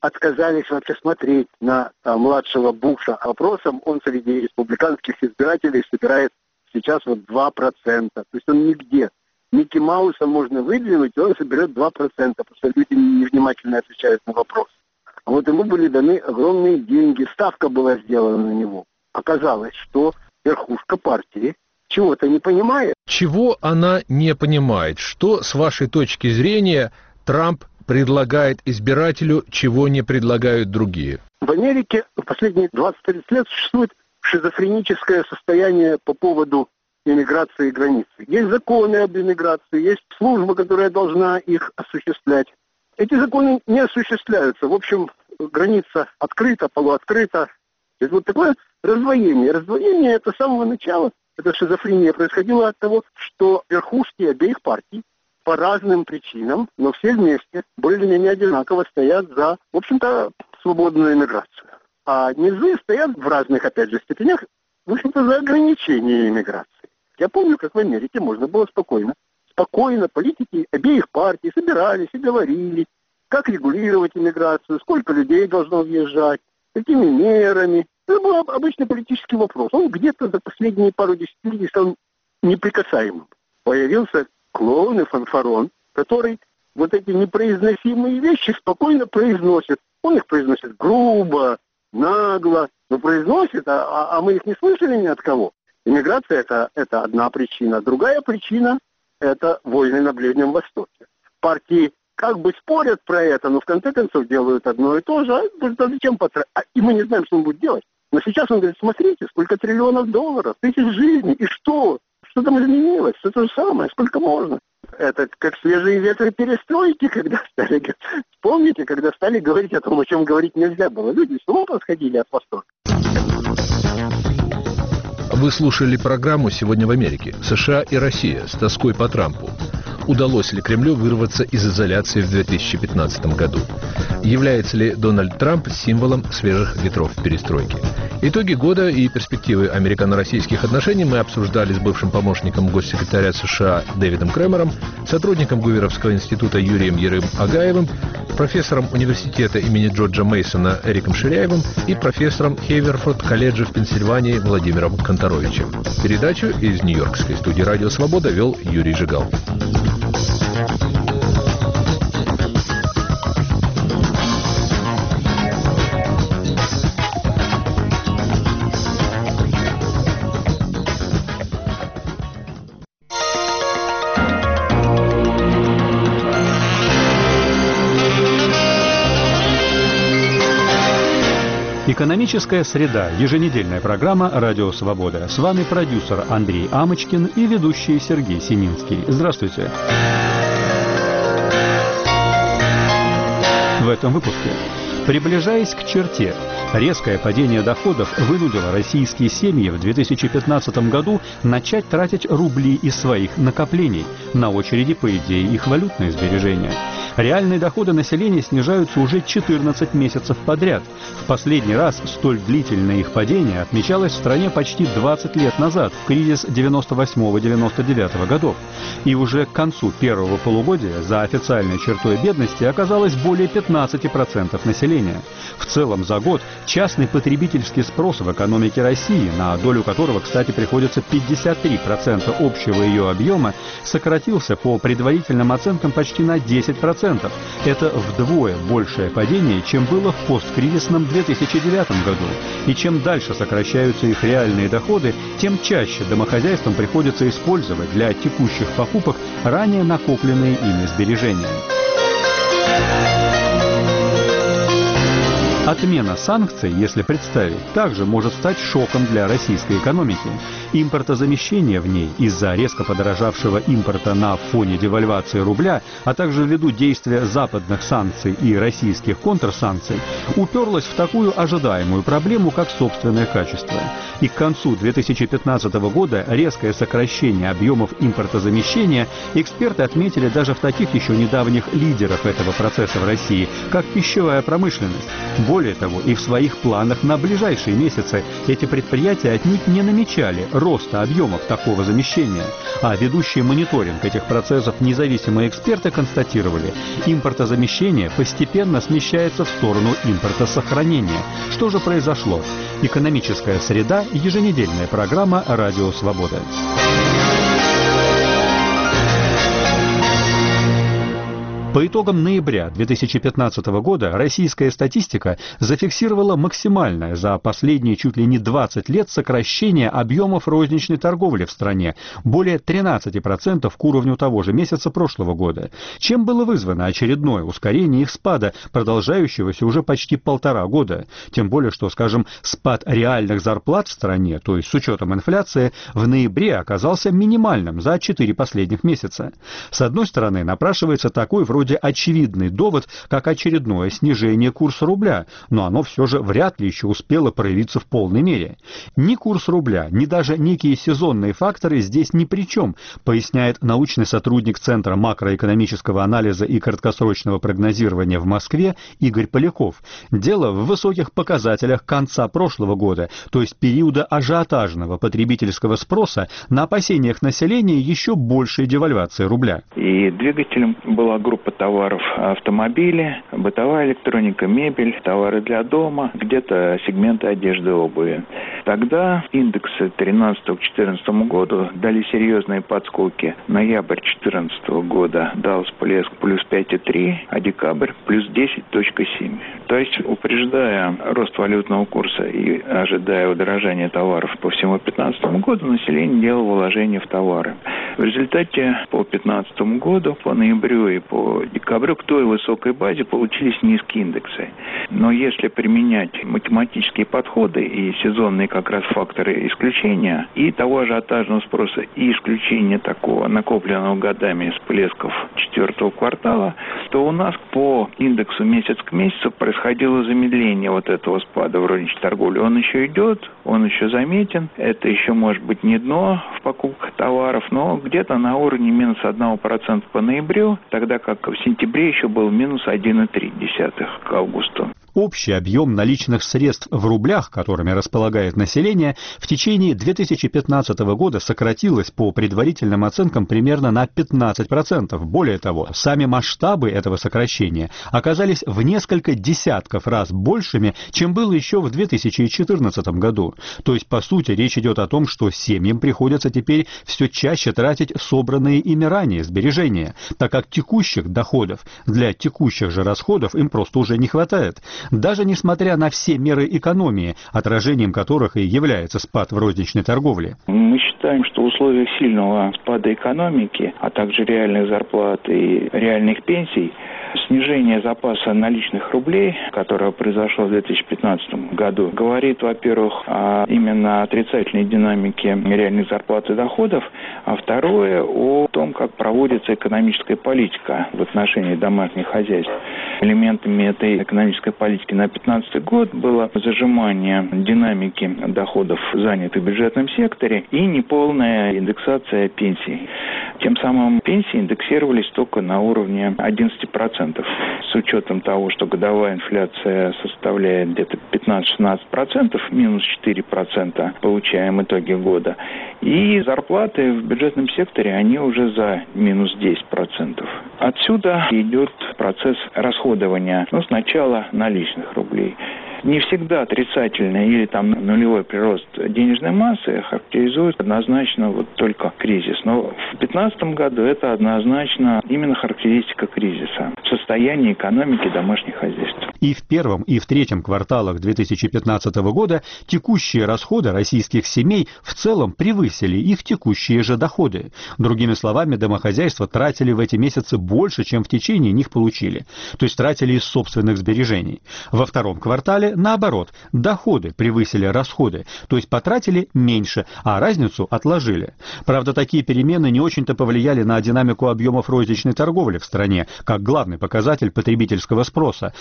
[SPEAKER 6] отказались вообще смотреть на а, младшего Буша. Вопросом он среди республиканских избирателей собирает сейчас вот два процента. То есть он нигде. Микки Мауса можно выдвинуть, и он соберет два процента, потому что люди невнимательно отвечают на вопрос. А вот ему были даны огромные деньги, ставка была сделана на него. Оказалось, что верхушка партии чего-то не понимает.
[SPEAKER 2] Чего она не понимает? Что, с вашей точки зрения, Трамп предлагает избирателю, чего не предлагают другие?
[SPEAKER 6] В Америке в последние двадцать-тридцать лет существует шизофреническое состояние по поводу иммиграции и границы. Есть законы об иммиграции, есть служба, которая должна их осуществлять. Эти законы не осуществляются. В общем, граница открыта, полуоткрыта. Это вот такое раздвоение. Раздвоение это с самого начала. Эта шизофрения происходила от того, что верхушки обеих партий по разным причинам, но все вместе более-менее одинаково стоят за, в общем-то, свободную иммиграцию. А низы стоят в разных, опять же, степенях, в общем-то, за ограничение иммиграции. Я помню, как в Америке можно было спокойно, спокойно политики обеих партий собирались и говорили, как регулировать иммиграцию, сколько людей должно въезжать, какими мерами. Это был обычный политический вопрос. Он где-то за последние пару десятилетий стал неприкасаемым. Появился клоун и фанфарон, который вот эти непроизносимые вещи спокойно произносит. Он их произносит грубо, нагло, но произносит, а, а мы их не слышали ни от кого. Иммиграция это, это одна причина. Другая причина – это войны на Ближнем Востоке. Партии как бы спорят про это, но в конце концов делают одно и то же. А зачем потратить? А, и мы не знаем, что он будет делать. Но сейчас он говорит, смотрите, сколько триллионов долларов, тысяч жизней, и что? Что там изменилось? Все то же самое, сколько можно? Это как свежие ветры перестройки, когда стали... Помните, когда стали говорить о том, о чем говорить нельзя было? Люди с ума посходили от восторга.
[SPEAKER 2] Вы слушали программу «Сегодня в Америке». США и Россия с тоской по Трампу. Удалось ли Кремлю вырваться из изоляции в две тысячи пятнадцатом году? Является ли Дональд Трамп символом свежих ветров перестройки? Итоги года и перспективы американо-российских отношений мы обсуждали с бывшим помощником госсекретаря США Дэвидом Кремером, сотрудником Гуверовского института Юрием Ерым-Агаевым, профессором университета имени Джорджа Мейсона Эриком Ширяевым и профессором Хейверфорд-колледжа в Пенсильвании Владимиром Конторовичем. Передачу из Нью-Йоркской студии «Радио Свобода» вел Юрий Жигал.
[SPEAKER 7] Экономическая среда. Еженедельная программа «Радио Свобода». С вами продюсер Андрей Амочкин и ведущий Сергей Семинский. Здравствуйте. В этом выпуске. Приближаясь к черте, резкое падение доходов вынудило российские семьи в две тысячи пятнадцатом году начать тратить рубли из своих накоплений. На очереди, по идее, их валютные сбережения. Реальные доходы населения снижаются уже четырнадцать месяцев подряд. В последний раз столь длительное их падение отмечалось в стране почти двадцать лет назад, в кризис девяносто восьмого — девяносто девятого годов. И уже к концу первого полугодия за официальной чертой бедности оказалось более пятнадцати процентов населения. В целом за год частный потребительский спрос в экономике России, на долю которого, кстати, приходится пятьдесят три процента общего ее объема, сократился по предварительным оценкам почти на десять процентов. Это вдвое большее падение, чем было в посткризисном две тысячи девятом году. И чем дальше сокращаются их реальные доходы, тем чаще домохозяйствам приходится использовать для текущих покупок ранее накопленные ими сбережения. Отмена санкций, если представить, также может стать шоком для российской экономики. Импортозамещение в ней из-за резко подорожавшего импорта на фоне девальвации рубля, а также ввиду действия западных санкций и российских контрсанкций, уперлось в такую ожидаемую проблему, как собственное качество. И к концу две тысячи пятнадцатого года резкое сокращение объемов импортозамещения эксперты отметили даже в таких еще недавних лидерах этого процесса в России, как пищевая промышленность. Более того, и в своих планах на ближайшие месяцы эти предприятия отнюдь не намечали роста объемов такого замещения. А ведущие мониторинг этих процессов независимые эксперты констатировали, импортозамещение постепенно смещается в сторону импортосохранения. Что же произошло? Экономическая среда, еженедельная программа «Радио Свобода». По итогам ноября две тысячи пятнадцатого года российская статистика зафиксировала максимальное за последние чуть ли не двадцать лет сокращение объемов розничной торговли в стране, более тринадцать процентов к уровню того же месяца прошлого года. Чем было вызвано очередное ускорение их спада, продолжающегося уже почти полтора года? Тем более, что, скажем, спад реальных зарплат в стране, то есть с учетом инфляции, в ноябре оказался минимальным за четыре последних месяца. С одной стороны, напрашивается такой вроде вроде очевидный довод, как очередное снижение курса рубля, но оно все же вряд ли еще успело проявиться в полной мере. Ни курс рубля, ни даже некие сезонные факторы здесь ни при чем, поясняет научный сотрудник Центра макроэкономического анализа и краткосрочного прогнозирования в Москве Игорь Поляков. Дело в высоких показателях конца прошлого года, то есть периода ажиотажного потребительского спроса на опасениях населения еще большей девальвации рубля.
[SPEAKER 8] И двигателем была группа товаров: автомобили, бытовая электроника, мебель, товары для дома, где-то сегменты одежды и обуви. Тогда индексы тринадцатого к четырнадцатому году дали серьезные подскоки. Ноябрь две тысячи четырнадцатого года дал всплеск плюс пять целых три десятых, а декабрь плюс десять целых семь десятых. То есть, упреждая рост валютного курса и ожидая удорожания товаров по всему две тысячи пятнадцатому году, население делало вложения в товары. В результате по две тысячи пятнадцатому году, по ноябрю и по декабрю к той высокой базе получились низкие индексы. Но если применять математические подходы и сезонные как раз факторы исключения, и того ажиотажного спроса, и исключения такого накопленного годами всплесков четвертого квартала, то у нас по индексу месяц к месяцу происходило замедление вот этого спада в розничной торговле. Он еще идет, он еще заметен. Это еще может быть не дно в покупках товаров, но где-то на уровне минус один процент по ноябрю, тогда как в сентябре еще был минус один целых три десятых к августу.
[SPEAKER 7] Общий объем наличных средств в рублях, которыми располагает население, в течение две тысячи пятнадцатого года сократилось по предварительным оценкам примерно на пятнадцать процентов. Более того, сами масштабы этого сокращения оказались в несколько десятков раз большими, чем было еще в две тысячи четырнадцатом году. То есть, по сути, речь идет о том, что семьям приходится теперь все чаще тратить собранные ими ранее сбережения, так как текущих доходов для текущих же расходов им просто уже не хватает. Даже несмотря на все меры экономии, отражением которых и является спад в розничной торговле.
[SPEAKER 8] Мы считаем, что в условиях сильного спада экономики, а также реальных зарплат и реальных пенсий, снижение запаса наличных рублей, которое произошло в две тысячи пятнадцатом году, говорит, во-первых, о именно отрицательной динамике реальных зарплат и доходов, а второе, о том, как проводится экономическая политика в отношении домашних хозяйств. Элементами этой экономической политики на две тысячи пятнадцатый год было зажимание динамики доходов, занятых в бюджетном секторе, и неполная индексация пенсий. Тем самым пенсии индексировались только на уровне одиннадцать процентов. С учетом того, что годовая инфляция составляет где-то пятнадцать-шестнадцать процентов, минус четыре процента получаем итоги года. И зарплаты в бюджетном секторе, они уже за минус десять процентов. Отсюда идет процесс расходования, ну, сначала наличных рублей. Не всегда отрицательный или там нулевой прирост денежной массы характеризует однозначно вот только кризис. Но в две тысячи пятнадцатом году это однозначно именно характеристика кризиса, состояние экономики домашних хозяйств.
[SPEAKER 7] И в первом, и в третьем кварталах две тысячи пятнадцатого года текущие расходы российских семей в целом превысили их текущие же доходы. Другими словами, домохозяйства тратили в эти месяцы больше, чем в течение них получили. То есть тратили из собственных сбережений. Во втором квартале, наоборот, доходы превысили расходы, то есть потратили меньше, а разницу отложили. Правда, такие перемены не очень-то повлияли на динамику объемов розничной торговли в стране, как главный показатель потребительского спроса. Они почти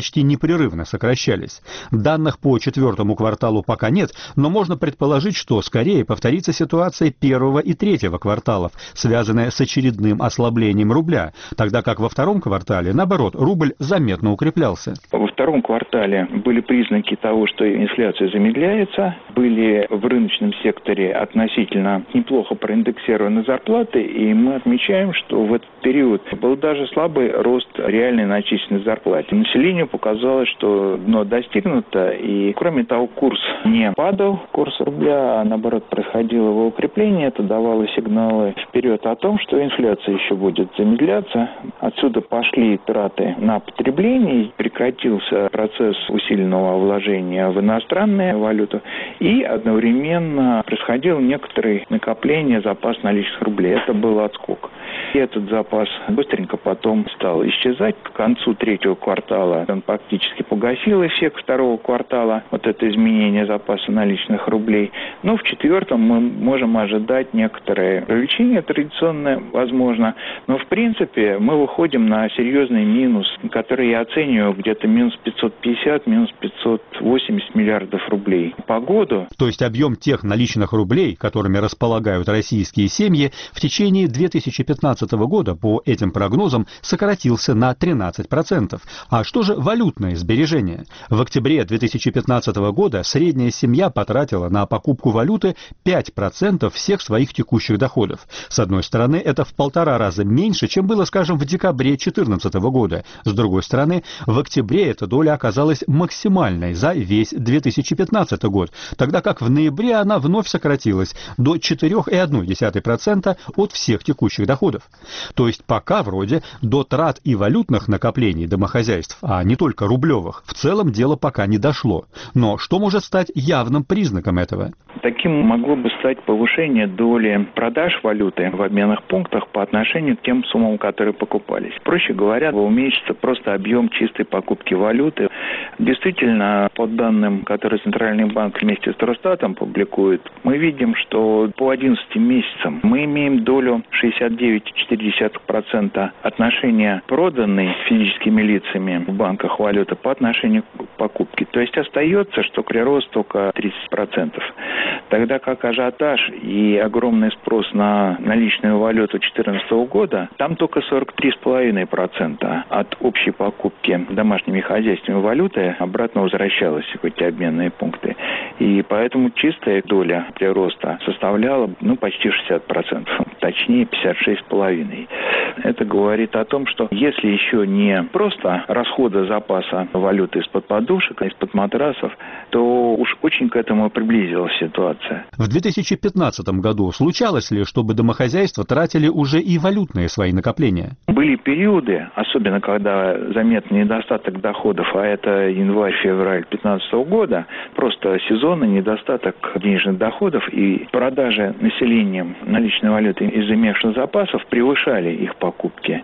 [SPEAKER 7] почти непрерывно сокращались. Данных по четвертому кварталу пока нет, но можно предположить, что скорее повторится ситуация первого и третьего кварталов, связанная с очередным ослаблением рубля, тогда как во втором квартале, наоборот, рубль заметно укреплялся.
[SPEAKER 8] Во втором квартале были признаки того, что инфляция замедляется, были в рыночном секторе относительно неплохо проиндексированы зарплаты, и мы отмечаем, что в этот период был даже слабый рост реальной начисленной зарплаты. Населению показалось, что дно достигнуто, и кроме того, курс не падал, курс рубля, а наоборот происходило его укрепление, это давало сигналы вперед о том, что инфляция еще будет замедляться. Отсюда пошли траты на потребление, прекратился процесс усиленного вложения в иностранную валюту, и одновременно происходило некоторое накопление запаса наличных рублей. Это был отскок. И этот запас быстренько потом стал исчезать. К концу третьего квартала он практически погасил эффект второго квартала, вот это изменение запаса наличных рублей. Но в четвертом мы можем ожидать некоторое увеличение традиционное, возможно. Но в принципе мы выходим на серьезный минус, который я оцениваю где-то минус пятьсот пятьдесят, минус пятьсот восемьдесят миллиардов рублей по году.
[SPEAKER 7] То есть объем тех наличных рублей, которыми располагают российские семьи, в течение две тысячи пятнадцатого года по этим прогнозам сократился на тринадцать процентов. А что же валютные сбережения? В октябре две тысячи пятнадцатого года средняя семья потратила на покупку валюты пять процентов всех своих текущих доходов. С одной стороны, это в полтора раза меньше, чем было, скажем, в декабре две тысячи четырнадцатого года. С другой стороны, в октябре эта доля оказалась максимальной за весь две тысячи пятнадцатый год, тогда как в ноябре она вновь сократилась до четыре целых одна десятая процента от всех текущих доходов. То есть пока вроде до трат и валютных накоплений домохозяйств, а не только рублевых, в целом дело пока не дошло. Но что может стать явным признаком этого?
[SPEAKER 8] Таким могло бы стать повышение доли продаж валюты в обменных пунктах по отношению к тем суммам, которые покупались. Проще говоря, уменьшится просто объем чистой покупки валюты. Действительно, по данным, которые Центральный банк вместе с Росстатом публикует, мы видим, что по одиннадцати месяцам мы имеем долю шестьдесят девять целых четыре десятых процента отношения проданной физическими лицами в банках валюты по отношению к покупке. То есть остается, что прирост только тридцать процентов. Тогда как ажиотаж и огромный спрос на наличную валюту две тысячи четырнадцатого года, там только сорок три целых пять десятых процента от общей покупки домашними хозяйствами валюты обратно возвращалась в эти обменные пункты. И поэтому чистая доля прироста составляла ну, почти шестьдесят процентов, точнее пятьдесят шесть целых пять десятых процента. Это говорит о том, что если еще не просто расхода запаса валюты из-под подушек, из-под матрасов, то уж очень к этому приблизилась ситуация.
[SPEAKER 7] В две тысячи пятнадцатом году случалось ли, чтобы домохозяйства тратили уже и валютные свои накопления?
[SPEAKER 8] Были периоды, особенно когда заметный недостаток доходов, а это январь-февраль две тысячи пятнадцатого года, просто сезонный недостаток денежных доходов и продажи населением наличной валюты из имевших запасов превышали их покупки.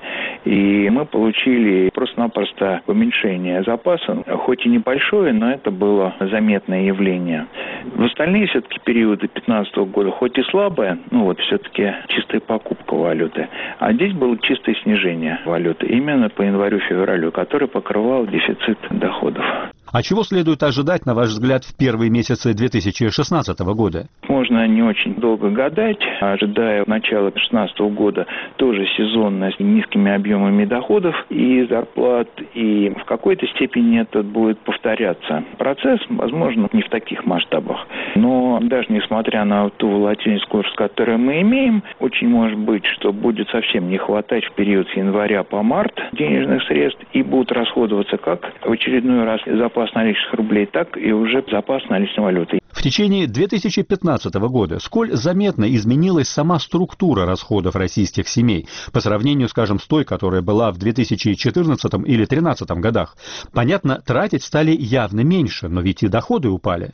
[SPEAKER 8] И мы получили просто-напросто уменьшение запаса, хоть и небольшое, но это было заметное явление. В остальные все-таки периоды две тысячи пятнадцатого года, хоть и слабое, ну вот все-таки чистая покупка валюты, а здесь было чистое снижение валюты именно по январю-февралю, который покрывал дефицит доходов.
[SPEAKER 7] А чего следует ожидать, на ваш взгляд, в первые месяцы две тысячи шестнадцатого года?
[SPEAKER 8] Можно не очень долго гадать, ожидая начала две тысячи шестнадцатого года тоже сезонно с низкими объемами доходов и зарплат, и в какой-то степени это будет повторяться. Процесс, возможно, не в таких масштабах, но даже несмотря на ту волатильность курса, которую мы имеем, очень может быть, что будет совсем не хватать в период с января по март денежных средств и будут расходоваться как в очередной раз запас наличных рублей, так и уже запас наличной валюты.
[SPEAKER 7] В течение две тысячи пятнадцатого года сколь заметно изменилась сама структура расходов российских семей по сравнению, скажем, с той, которая была в две тысячи четырнадцатом или две тысячи тринадцатом годах? Понятно, тратить стали явно меньше, но ведь и доходы упали.
[SPEAKER 8] Изменение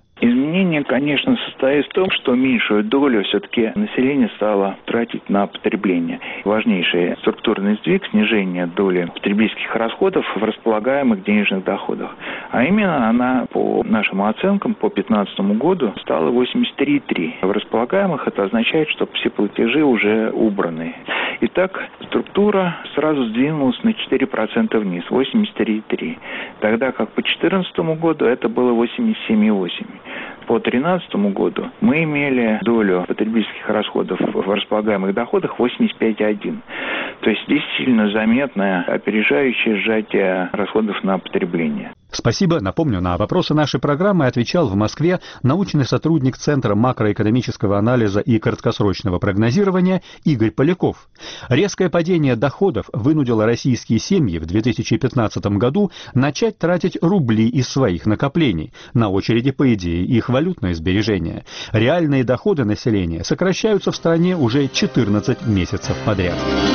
[SPEAKER 8] мнение, конечно, состоит в том, что меньшую долю все-таки население стало тратить на потребление. Важнейший структурный сдвиг – снижение доли потребительских расходов в располагаемых денежных доходах. А именно она, по нашим оценкам, по две тысячи пятнадцатому году стала восемьдесят три и три. В располагаемых это означает, что все платежи уже убраны. Итак, структура сразу сдвинулась на четыре процента вниз, восемьдесят три и три. Тогда как по две тысячи четырнадцатому году это было восемьдесят семь и восемь. По две тысячи тринадцатому году мы имели долю потребительских расходов в располагаемых доходах восемьдесят пять и один. То есть здесь сильно заметное опережающее сжатие расходов на потребление.
[SPEAKER 7] Спасибо. Напомню, на вопросы нашей программы отвечал в Москве научный сотрудник Центра макроэкономического анализа и краткосрочного прогнозирования Игорь Поляков. Резкое падение доходов вынудило российские семьи в две тысячи пятнадцатом году начать тратить рубли из своих накоплений. На очереди, по идее, их валютные сбережения. Реальные доходы населения сокращаются в стране уже четырнадцать месяцев подряд.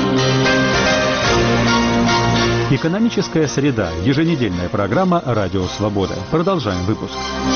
[SPEAKER 7] Экономическая среда. Еженедельная программа «Радио Свобода». Продолжаем выпуск.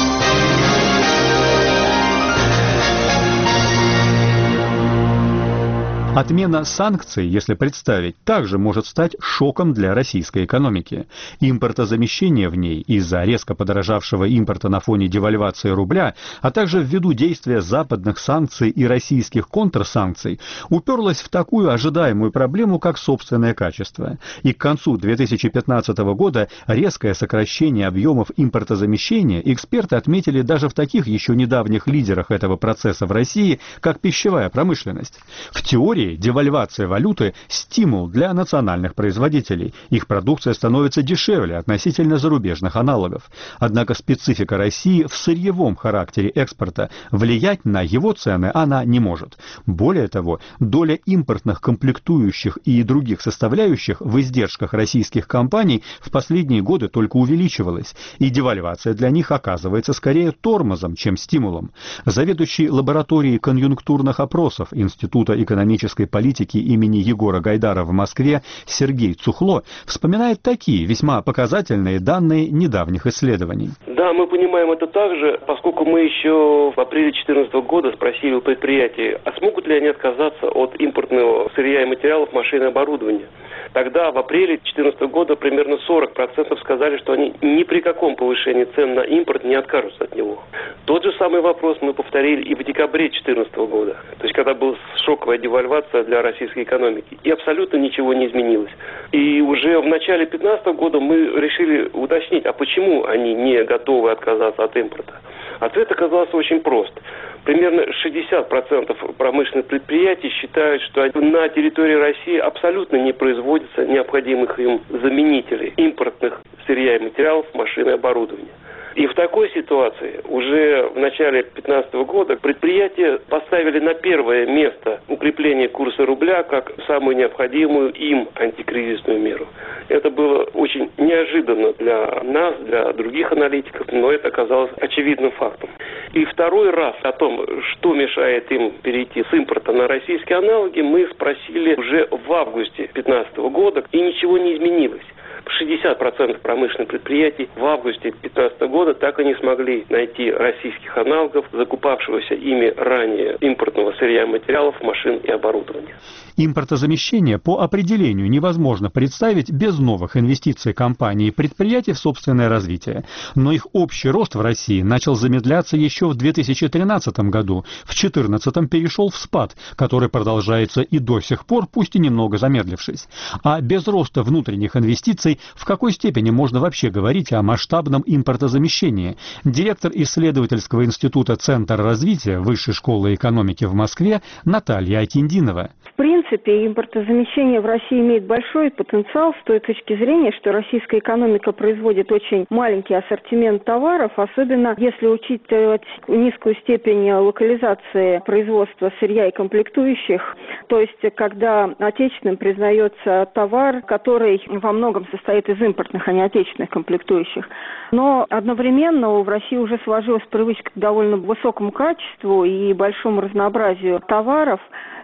[SPEAKER 7] Отмена санкций, если представить, также может стать шоком для российской экономики. Импортозамещение в ней из-за резко подорожавшего импорта на фоне девальвации рубля, а также ввиду действия западных санкций и российских контрсанкций, уперлось в такую ожидаемую проблему, как собственное качество. И к концу две тысячи пятнадцатого года резкое сокращение объемов импортозамещения эксперты отметили даже в таких еще недавних лидерах этого процесса в России, как пищевая промышленность. В теории девальвация валюты – стимул для национальных производителей. Их продукция становится дешевле относительно зарубежных аналогов. Однако специфика России в сырьевом характере экспорта. Влиять на его цены она не может. Более того, доля импортных комплектующих и других составляющих в издержках российских компаний в последние годы только увеличивалась, и девальвация для них оказывается скорее тормозом, чем стимулом. Заведующий лабораторией конъюнктурных опросов Института экономической политики имени Егора Гайдара в Москве Сергей Цухло вспоминает такие весьма показательные данные недавних исследований.
[SPEAKER 9] Да, мы понимаем это также, поскольку мы еще в апреле две тысячи четырнадцатого года спросили у предприятий, а смогут ли они отказаться от импортного сырья и материалов, машин и оборудования. Тогда в апреле две тысячи четырнадцатого года примерно сорок процентов сказали, что они ни при каком повышении цен на импорт не откажутся от него. Тот же самый вопрос мы повторили и в декабре две тысячи четырнадцатого года, то есть когда была шоковая девальвация для российской экономики, и абсолютно ничего не изменилось. И уже в начале две тысячи пятнадцатого года мы решили уточнить, а почему они не готовы отказаться от импорта. Ответ оказался очень прост. Примерно шестьдесят процентов промышленных предприятий считают, что на территории России абсолютно не производятся необходимых им заменителей импортных сырья и материалов, машин и оборудования. И в такой ситуации уже в начале две тысячи пятнадцатого года предприятия поставили на первое место укрепление курса рубля как самую необходимую им антикризисную меру. Это было очень неожиданно для нас, для других аналитиков, но это оказалось очевидным фактом. И второй раз о том, что мешает им перейти с импорта на российские аналоги, мы спросили уже в августе две тысячи пятнадцатого года, и ничего не изменилось. шестьдесят процентов промышленных предприятий в августе две тысячи пятнадцатого года так и не смогли найти российских аналогов, закупавшегося ими ранее импортного сырья и материалов, машин и оборудования.
[SPEAKER 7] Импортозамещение по определению невозможно представить без новых инвестиций компаний и предприятий в собственное развитие. Но их общий рост в России начал замедляться еще в две тысячи тринадцатом году. В две тысячи четырнадцатом перешел в спад, который продолжается и до сих пор, пусть и немного замедлившись. А без роста внутренних инвестиций в какой степени можно вообще говорить о масштабном импортозамещении? Директор исследовательского института «Центр развития» Высшей школы экономики в Москве Наталья Акиндинова.
[SPEAKER 10] В принципе, импортозамещение в России имеет большой потенциал с той точки зрения, что российская экономика производит очень маленький ассортимент товаров, особенно если учитывать низкую степень локализации производства сырья и комплектующих. То есть, когда отечественным признается товар, который во многом состоит из импортных, а не отечественных комплектующих. Но одновременно в России уже сложилась привычка к довольно высокому качеству и большому разнообразию товаров.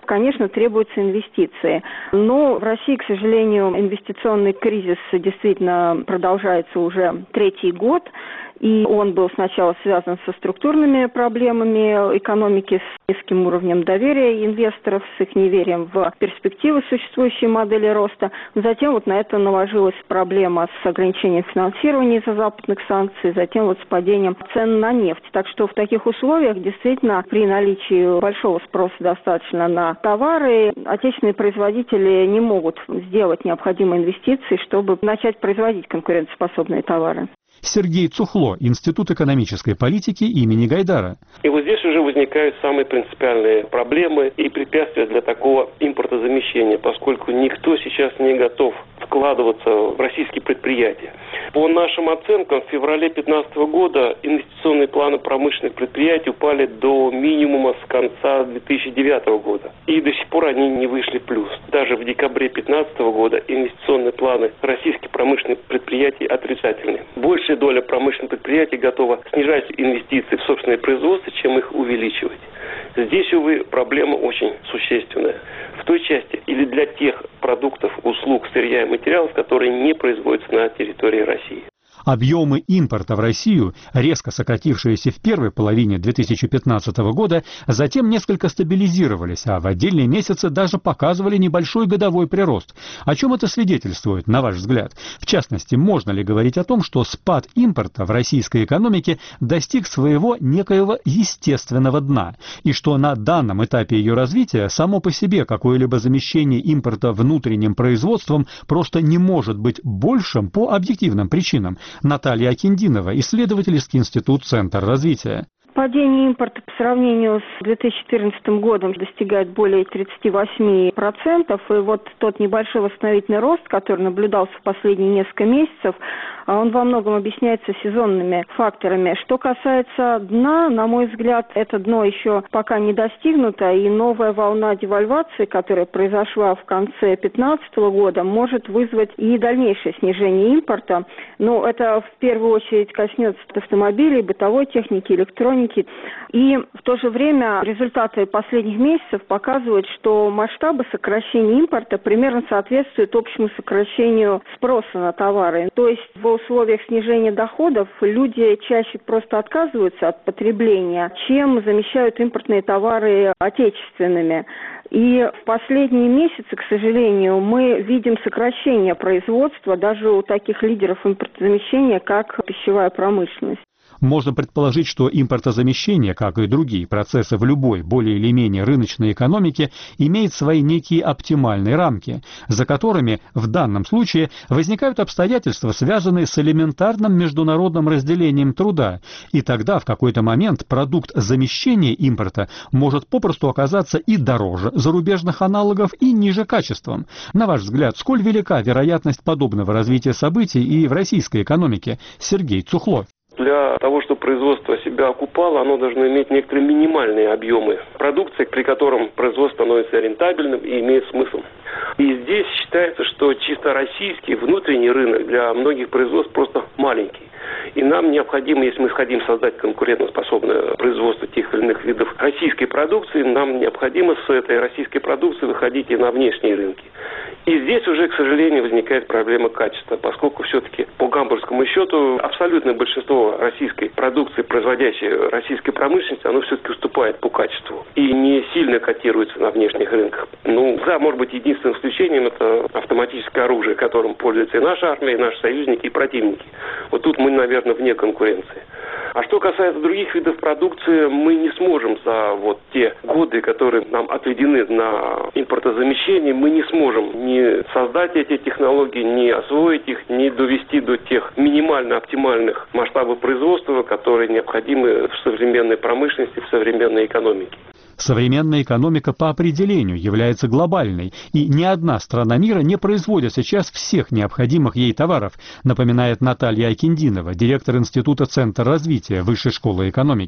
[SPEAKER 10] конечно, требуются инвестиции. Но в России, к сожалению, инвестиционный кризис действительно продолжается уже третий год. И он был сначала связан со структурными проблемами экономики, с низким уровнем доверия инвесторов, с их неверием в перспективы существующей модели роста. Затем вот на это наложилась проблема с ограничением финансирования из-за западных санкций, затем вот с падением цен на нефть. Так что в таких условиях действительно при наличии большого спроса достаточно на товары отечественные производители не могут сделать необходимые инвестиции, чтобы начать производить конкурентоспособные товары.
[SPEAKER 7] Сергей Цухло, Институт экономической политики имени Гайдара.
[SPEAKER 9] И вот здесь уже возникают самые принципиальные проблемы и препятствия для такого импортозамещения, поскольку никто сейчас не готов вкладываться в российские предприятия. По нашим оценкам, в феврале две тысячи пятнадцатого года инвестиционные планы промышленных предприятий упали до минимума с конца две тысячи девятого года. И до сих пор они не вышли в плюс. Даже в декабре две тысячи пятнадцатого года инвестиционные планы российских промышленных предприятий отрицательны. Большая доля промышленных предприятий готова снижать инвестиции в собственное производство, чем их увеличивать. Здесь, увы, проблема очень существенная. В той части или для тех продуктов, услуг, сырья и материалов, которые не производятся на территории России.
[SPEAKER 7] Объемы импорта в Россию, резко сократившиеся в первой половине две тысячи пятнадцатого года, затем несколько стабилизировались, а в отдельные месяцы даже показывали небольшой годовой прирост. О чем это свидетельствует, на ваш взгляд? В частности, можно ли говорить о том, что спад импорта в российской экономике достиг своего некоего естественного дна, и что на данном этапе ее развития само по себе какое-либо замещение импорта внутренним производством просто не может быть большим по объективным причинам? Наталья Акиндинова, исследовательский институт «Центр развития».
[SPEAKER 10] Падение импорта по сравнению с две тысячи четырнадцатым годом достигает более тридцати восьми процентов. И вот тот небольшой восстановительный рост, который наблюдался в последние несколько месяцев, он во многом объясняется сезонными факторами. Что касается дна, на мой взгляд, это дно еще пока не достигнуто, и новая волна девальвации, которая произошла в конце две тысячи пятнадцатого года, может вызвать и дальнейшее снижение импорта. Но это в первую очередь коснется автомобилей, бытовой техники, электроники. И в то же время результаты последних месяцев показывают, что масштабы сокращения импорта примерно соответствуют общему сокращению спроса на товары. То есть в условиях снижения доходов люди чаще просто отказываются от потребления, чем замещают импортные товары отечественными. И в последние месяцы, к сожалению, мы видим сокращение производства даже у таких лидеров импортозамещения, как пищевая промышленность.
[SPEAKER 7] Можно предположить, что импортозамещение, как и другие процессы в любой более или менее рыночной экономике, имеет свои некие оптимальные рамки, за которыми в данном случае возникают обстоятельства, связанные с элементарным международным разделением труда, и тогда в какой-то момент продукт замещения импорта может попросту оказаться и дороже зарубежных аналогов, и ниже качеством. На ваш взгляд, сколь велика вероятность подобного развития событий и в российской экономике? Сергей Цухло.
[SPEAKER 9] Для того, чтобы производство себя окупало, оно должно иметь некоторые минимальные объемы продукции, при котором производство становится рентабельным и имеет смысл. И здесь считается, что чисто российский внутренний рынок для многих производств просто маленький. И нам необходимо, если мы хотим создать конкурентоспособное производство тех или иных видов российской продукции, нам необходимо с этой российской продукции выходить и на внешние рынки. И здесь уже, к сожалению, возникает проблема качества, поскольку все-таки по гамбургскому счету абсолютное большинство российской продукции, производящей российской промышленности, оно все-таки уступает по качеству и не сильно котируется на внешних рынках. Ну, да, может быть, единственным исключением это автоматическое оружие, которым пользуется и наша армия, и наши союзники, и противники. Вот тут мы, наверное, вне конкуренции. А что касается других видов продукции, мы не сможем за вот те годы, которые нам отведены на импортозамещение, мы не сможем ни создать эти технологии, ни освоить их, ни довести до тех минимально оптимальных масштабов производства, которые необходимы в современной промышленности, в современной экономике.
[SPEAKER 7] Современная экономика по определению является глобальной, и ни одна страна мира не производит сейчас всех необходимых ей товаров, напоминает Наталья Акиндинова, директор Института «Центр развития» Высшей школы экономики.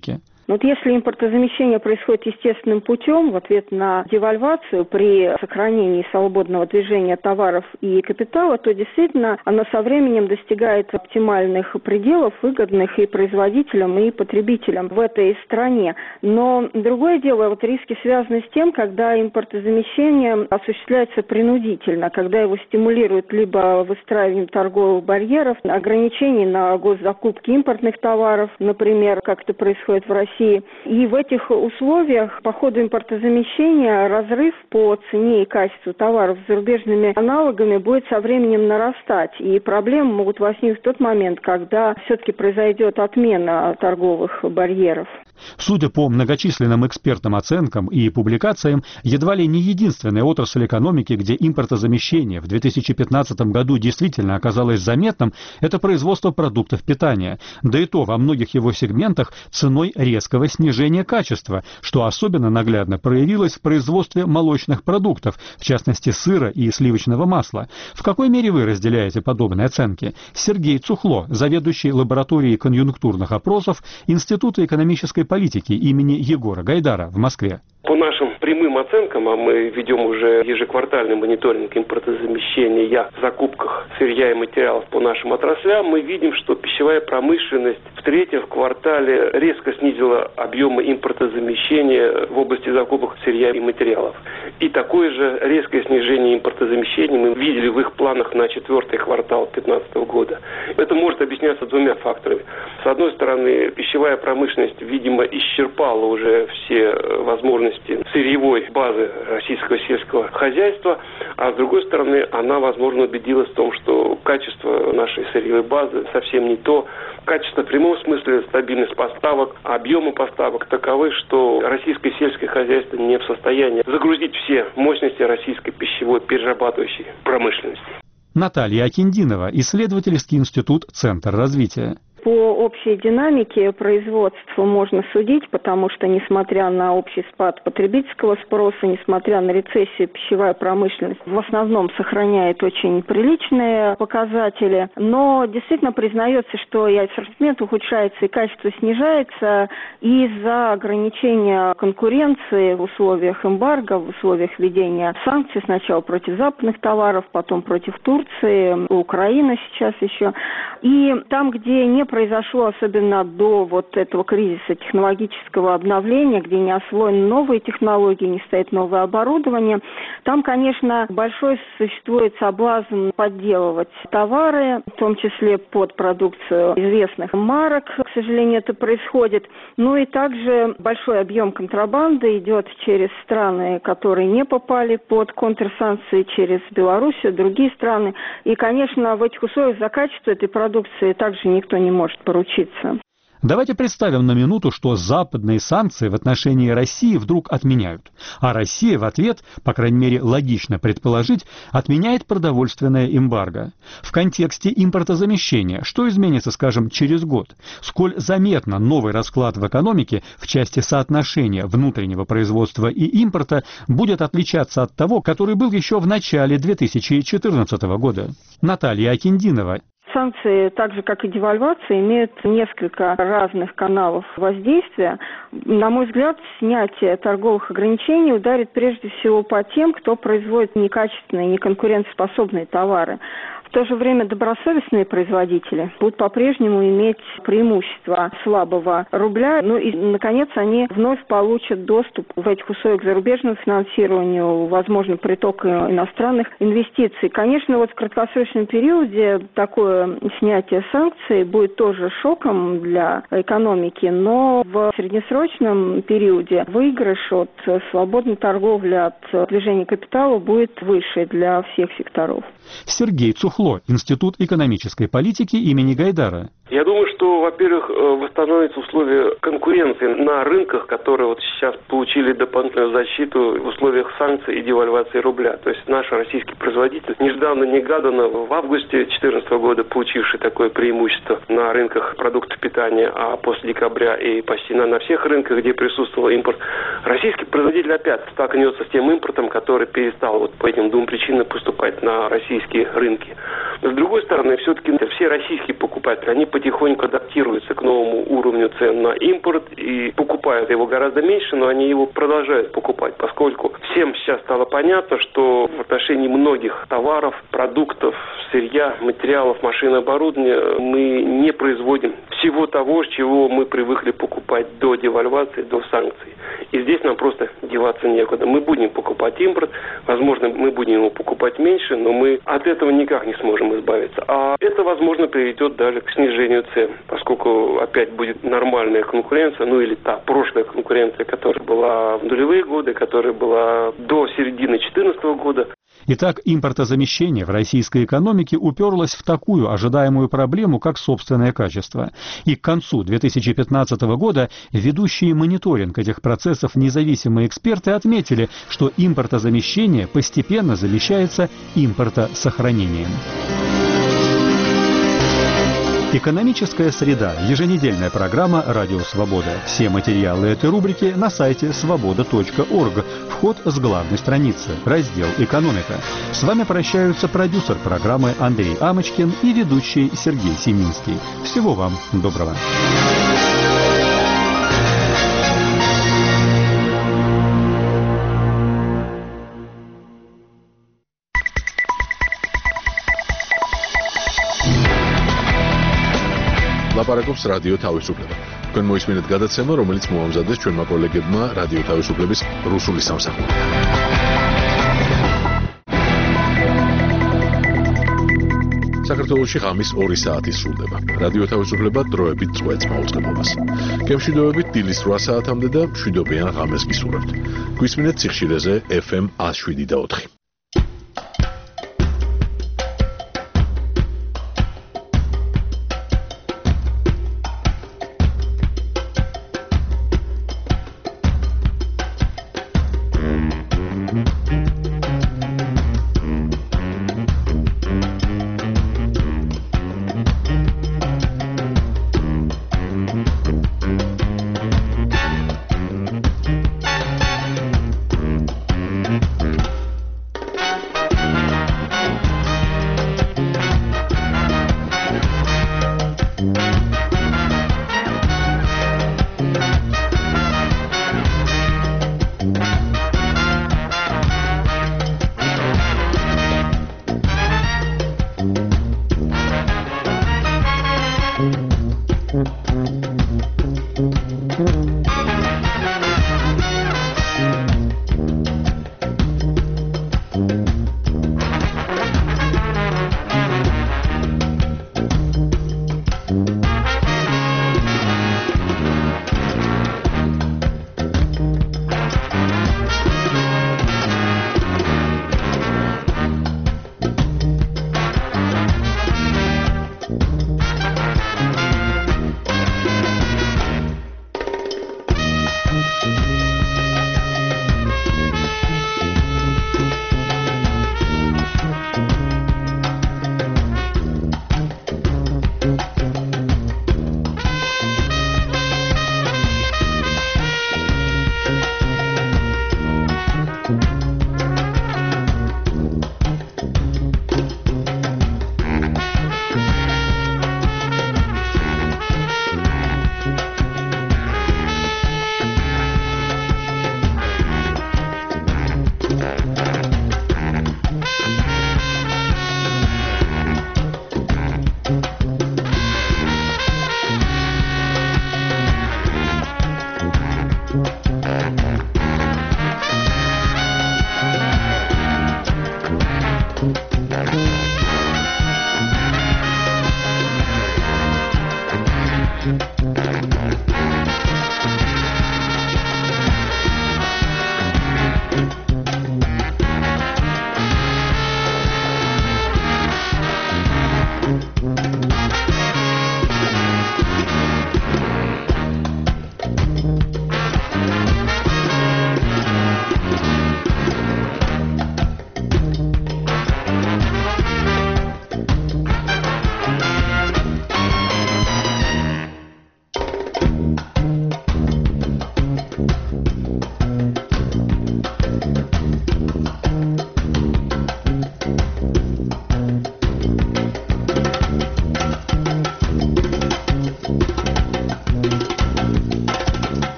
[SPEAKER 10] Но вот если импортозамещение происходит естественным путем, в ответ на девальвацию при сохранении свободного движения товаров и капитала, то действительно оно со временем достигает оптимальных пределов, выгодных и производителям, и потребителям в этой стране. Но другое дело, вот риски связаны с тем, когда импортозамещение осуществляется принудительно, когда его стимулируют либо выстраиванием торговых барьеров, ограничений на госзакупки импортных товаров, например, как это происходит в России. И в этих условиях по ходу импортозамещения разрыв по цене и качеству товаров с зарубежными аналогами будет со временем нарастать. И проблемы могут возникнуть в тот момент, когда все-таки произойдет отмена торговых барьеров.
[SPEAKER 7] Судя по многочисленным экспертным оценкам и публикациям, едва ли не единственная отрасль экономики, где импортозамещение в две тысячи пятнадцатом году действительно оказалось заметным, это производство продуктов питания. Да и то во многих его сегментах ценой резкого снижения качества, что особенно наглядно проявилось в производстве молочных продуктов, в частности сыра и сливочного масла. В какой мере вы разделяете подобные оценки? Сергей Цухло, заведующий лабораторией конъюнктурных опросов Института экономической политики имени Егора Гайдара в Москве.
[SPEAKER 9] По нашим прямым оценкам, а мы ведем уже ежеквартальный мониторинг импортозамещения в закупках сырья и материалов по нашим отраслям, мы видим, что пищевая промышленность в третьем квартале резко снизила объемы импортозамещения в области закупок сырья и материалов. И такое же резкое снижение импортозамещения мы видели в их планах на четвертый квартал две тысячи пятнадцатого года. Это может объясняться двумя факторами. С одной стороны, пищевая промышленность, видимо, исчерпала уже все возможности сырьевой базы российского сельского хозяйства, а с другой стороны, она, возможно, убедилась в том, что качество нашей сырьевой базы совсем не то. Качество в прямом смысле, стабильность поставок, объемы поставок таковы, что российское сельское хозяйство не в состоянии загрузить все мощности российской пищевой перерабатывающей промышленности.
[SPEAKER 7] Наталья Акиндинова, исследовательский институт «Центр развития».
[SPEAKER 10] По общей динамике производства можно судить, потому что, несмотря на общий спад потребительского спроса, несмотря на рецессию, пищевая промышленность в основном сохраняет очень приличные показатели. Но действительно признается, что и ассортимент ухудшается, и качество снижается из-за ограничения конкуренции в условиях эмбарго, в условиях введения санкций сначала против западных товаров, потом против Турции, Украины сейчас еще. И там, где не произошло, особенно до вот этого кризиса технологического обновления, где не освоены новые технологии, не стоит новое оборудование, там, конечно, большой существует соблазн подделывать товары, в том числе под продукцию известных марок, к сожалению, это происходит. Ну и также большой объем контрабанды идет через страны, которые не попали под контрсанкции, через Белоруссию, другие страны. И, конечно, в этих условиях за качество этой продукции также никто не может поручиться.
[SPEAKER 7] Давайте представим на минуту, что западные санкции в отношении России вдруг отменяют. А Россия в ответ, по крайней мере логично предположить, отменяет продовольственное эмбарго. В контексте импортозамещения, что изменится, скажем, через год? Сколь заметно новый расклад в экономике в части соотношения внутреннего производства и импорта будет отличаться от того, который был еще в начале две тысячи четырнадцатого года? Наталья Акиндинова.
[SPEAKER 10] Санкции, так же как и девальвация, имеют несколько разных каналов воздействия. На мой взгляд, снятие торговых ограничений ударит прежде всего по тем, кто производит некачественные, неконкурентоспособные товары. В то же время добросовестные производители будут по-прежнему иметь преимущество слабого рубля. Ну и, наконец, они вновь получат доступ в этих условиях к зарубежному финансированию, возможно, приток иностранных инвестиций. Конечно, вот в краткосрочном периоде такое снятие санкций будет тоже шоком для экономики, но в среднесрочном периоде выигрыш от свободной торговли, от движения капитала будет выше для всех секторов.
[SPEAKER 7] Сергей Цухло, Институт экономической политики имени Гайдара.
[SPEAKER 9] Я думаю, что, во-первых, восстановятся условия конкуренции на рынках, которые вот сейчас получили дополнительную защиту в условиях санкций и девальвации рубля. То есть наш российский производитель нежданно-негаданно в августе две тысячи четырнадцатого года, получивший такое преимущество на рынках продуктов питания, а после декабря и почти на, на всех рынках, где присутствовал импорт, российский производитель опять столкнется с тем импортом, который перестал вот по этим двум причинам поступать на российские рынки. Но с другой стороны, все-таки все российские покупатели, они потихоньку адаптируются к новому уровню цен на импорт и покупают его гораздо меньше, но они его продолжают покупать, поскольку всем сейчас стало понятно, что в отношении многих товаров, продуктов, сырья, материалов, машин и оборудования мы не производим всего того, с чего мы привыкли покупать до девальвации, до санкций. И здесь нам просто деваться некуда. Мы будем покупать импорт, возможно, мы будем его покупать меньше, но мы от этого никак не сможем избавиться. А это, возможно, приведет даже к снижению цен, поскольку опять будет нормальная конкуренция, ну или та прошлая конкуренция, которая была в нулевые годы, которая была до середины две тысячи четырнадцатого года.
[SPEAKER 7] Итак, импортозамещение в российской экономике уперлось в такую ожидаемую проблему, как собственное качество. И к концу две тысячи пятнадцатого года ведущие мониторинг этих процессов независимые эксперты отметили, что импортозамещение постепенно замещается импортосохранением. Экономическая среда. Еженедельная программа «Радио Свобода». Все материалы этой рубрики на сайте свобода точка орг. Вход с главной страницы. Раздел «Экономика». С вами прощаются продюсер программы Андрей Амочкин и ведущий Сергей Семинский. Всего вам доброго.
[SPEAKER 1] ლაპარაკობს რადიო თავისუფლება. თქვენ მოისმინეთ გადაცემა, რომელიც მოამზადეს ჩვენმა კოლეგებმა რადიო თავისუფლების რუსული სამსახურიდან. საქართველოში ღამის ორი საათი სრულდება. რადიო თავისუფლება დროებით წყვეტს მაუწყებლობას. გემშვიდობებით დილის რვა საათამდე და მშვიდობიან ღამეს გისურვებთ. გვისმინეთ სიხშირეზე ეფ ემ one oh seven point four.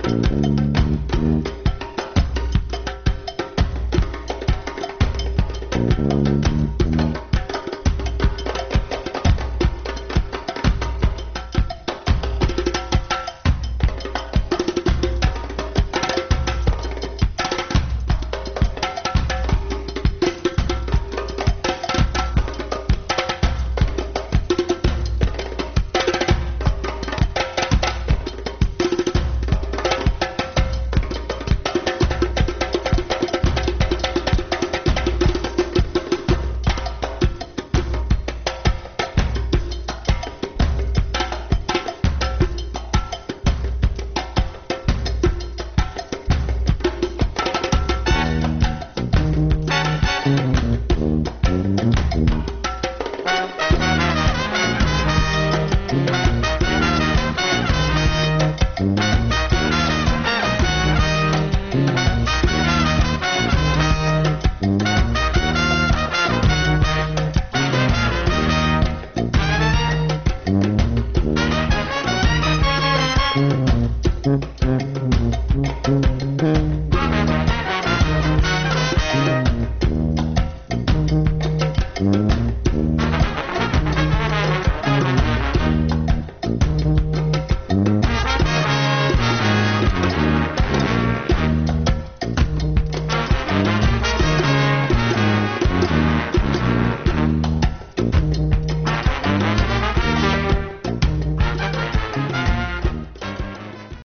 [SPEAKER 1] Москвы.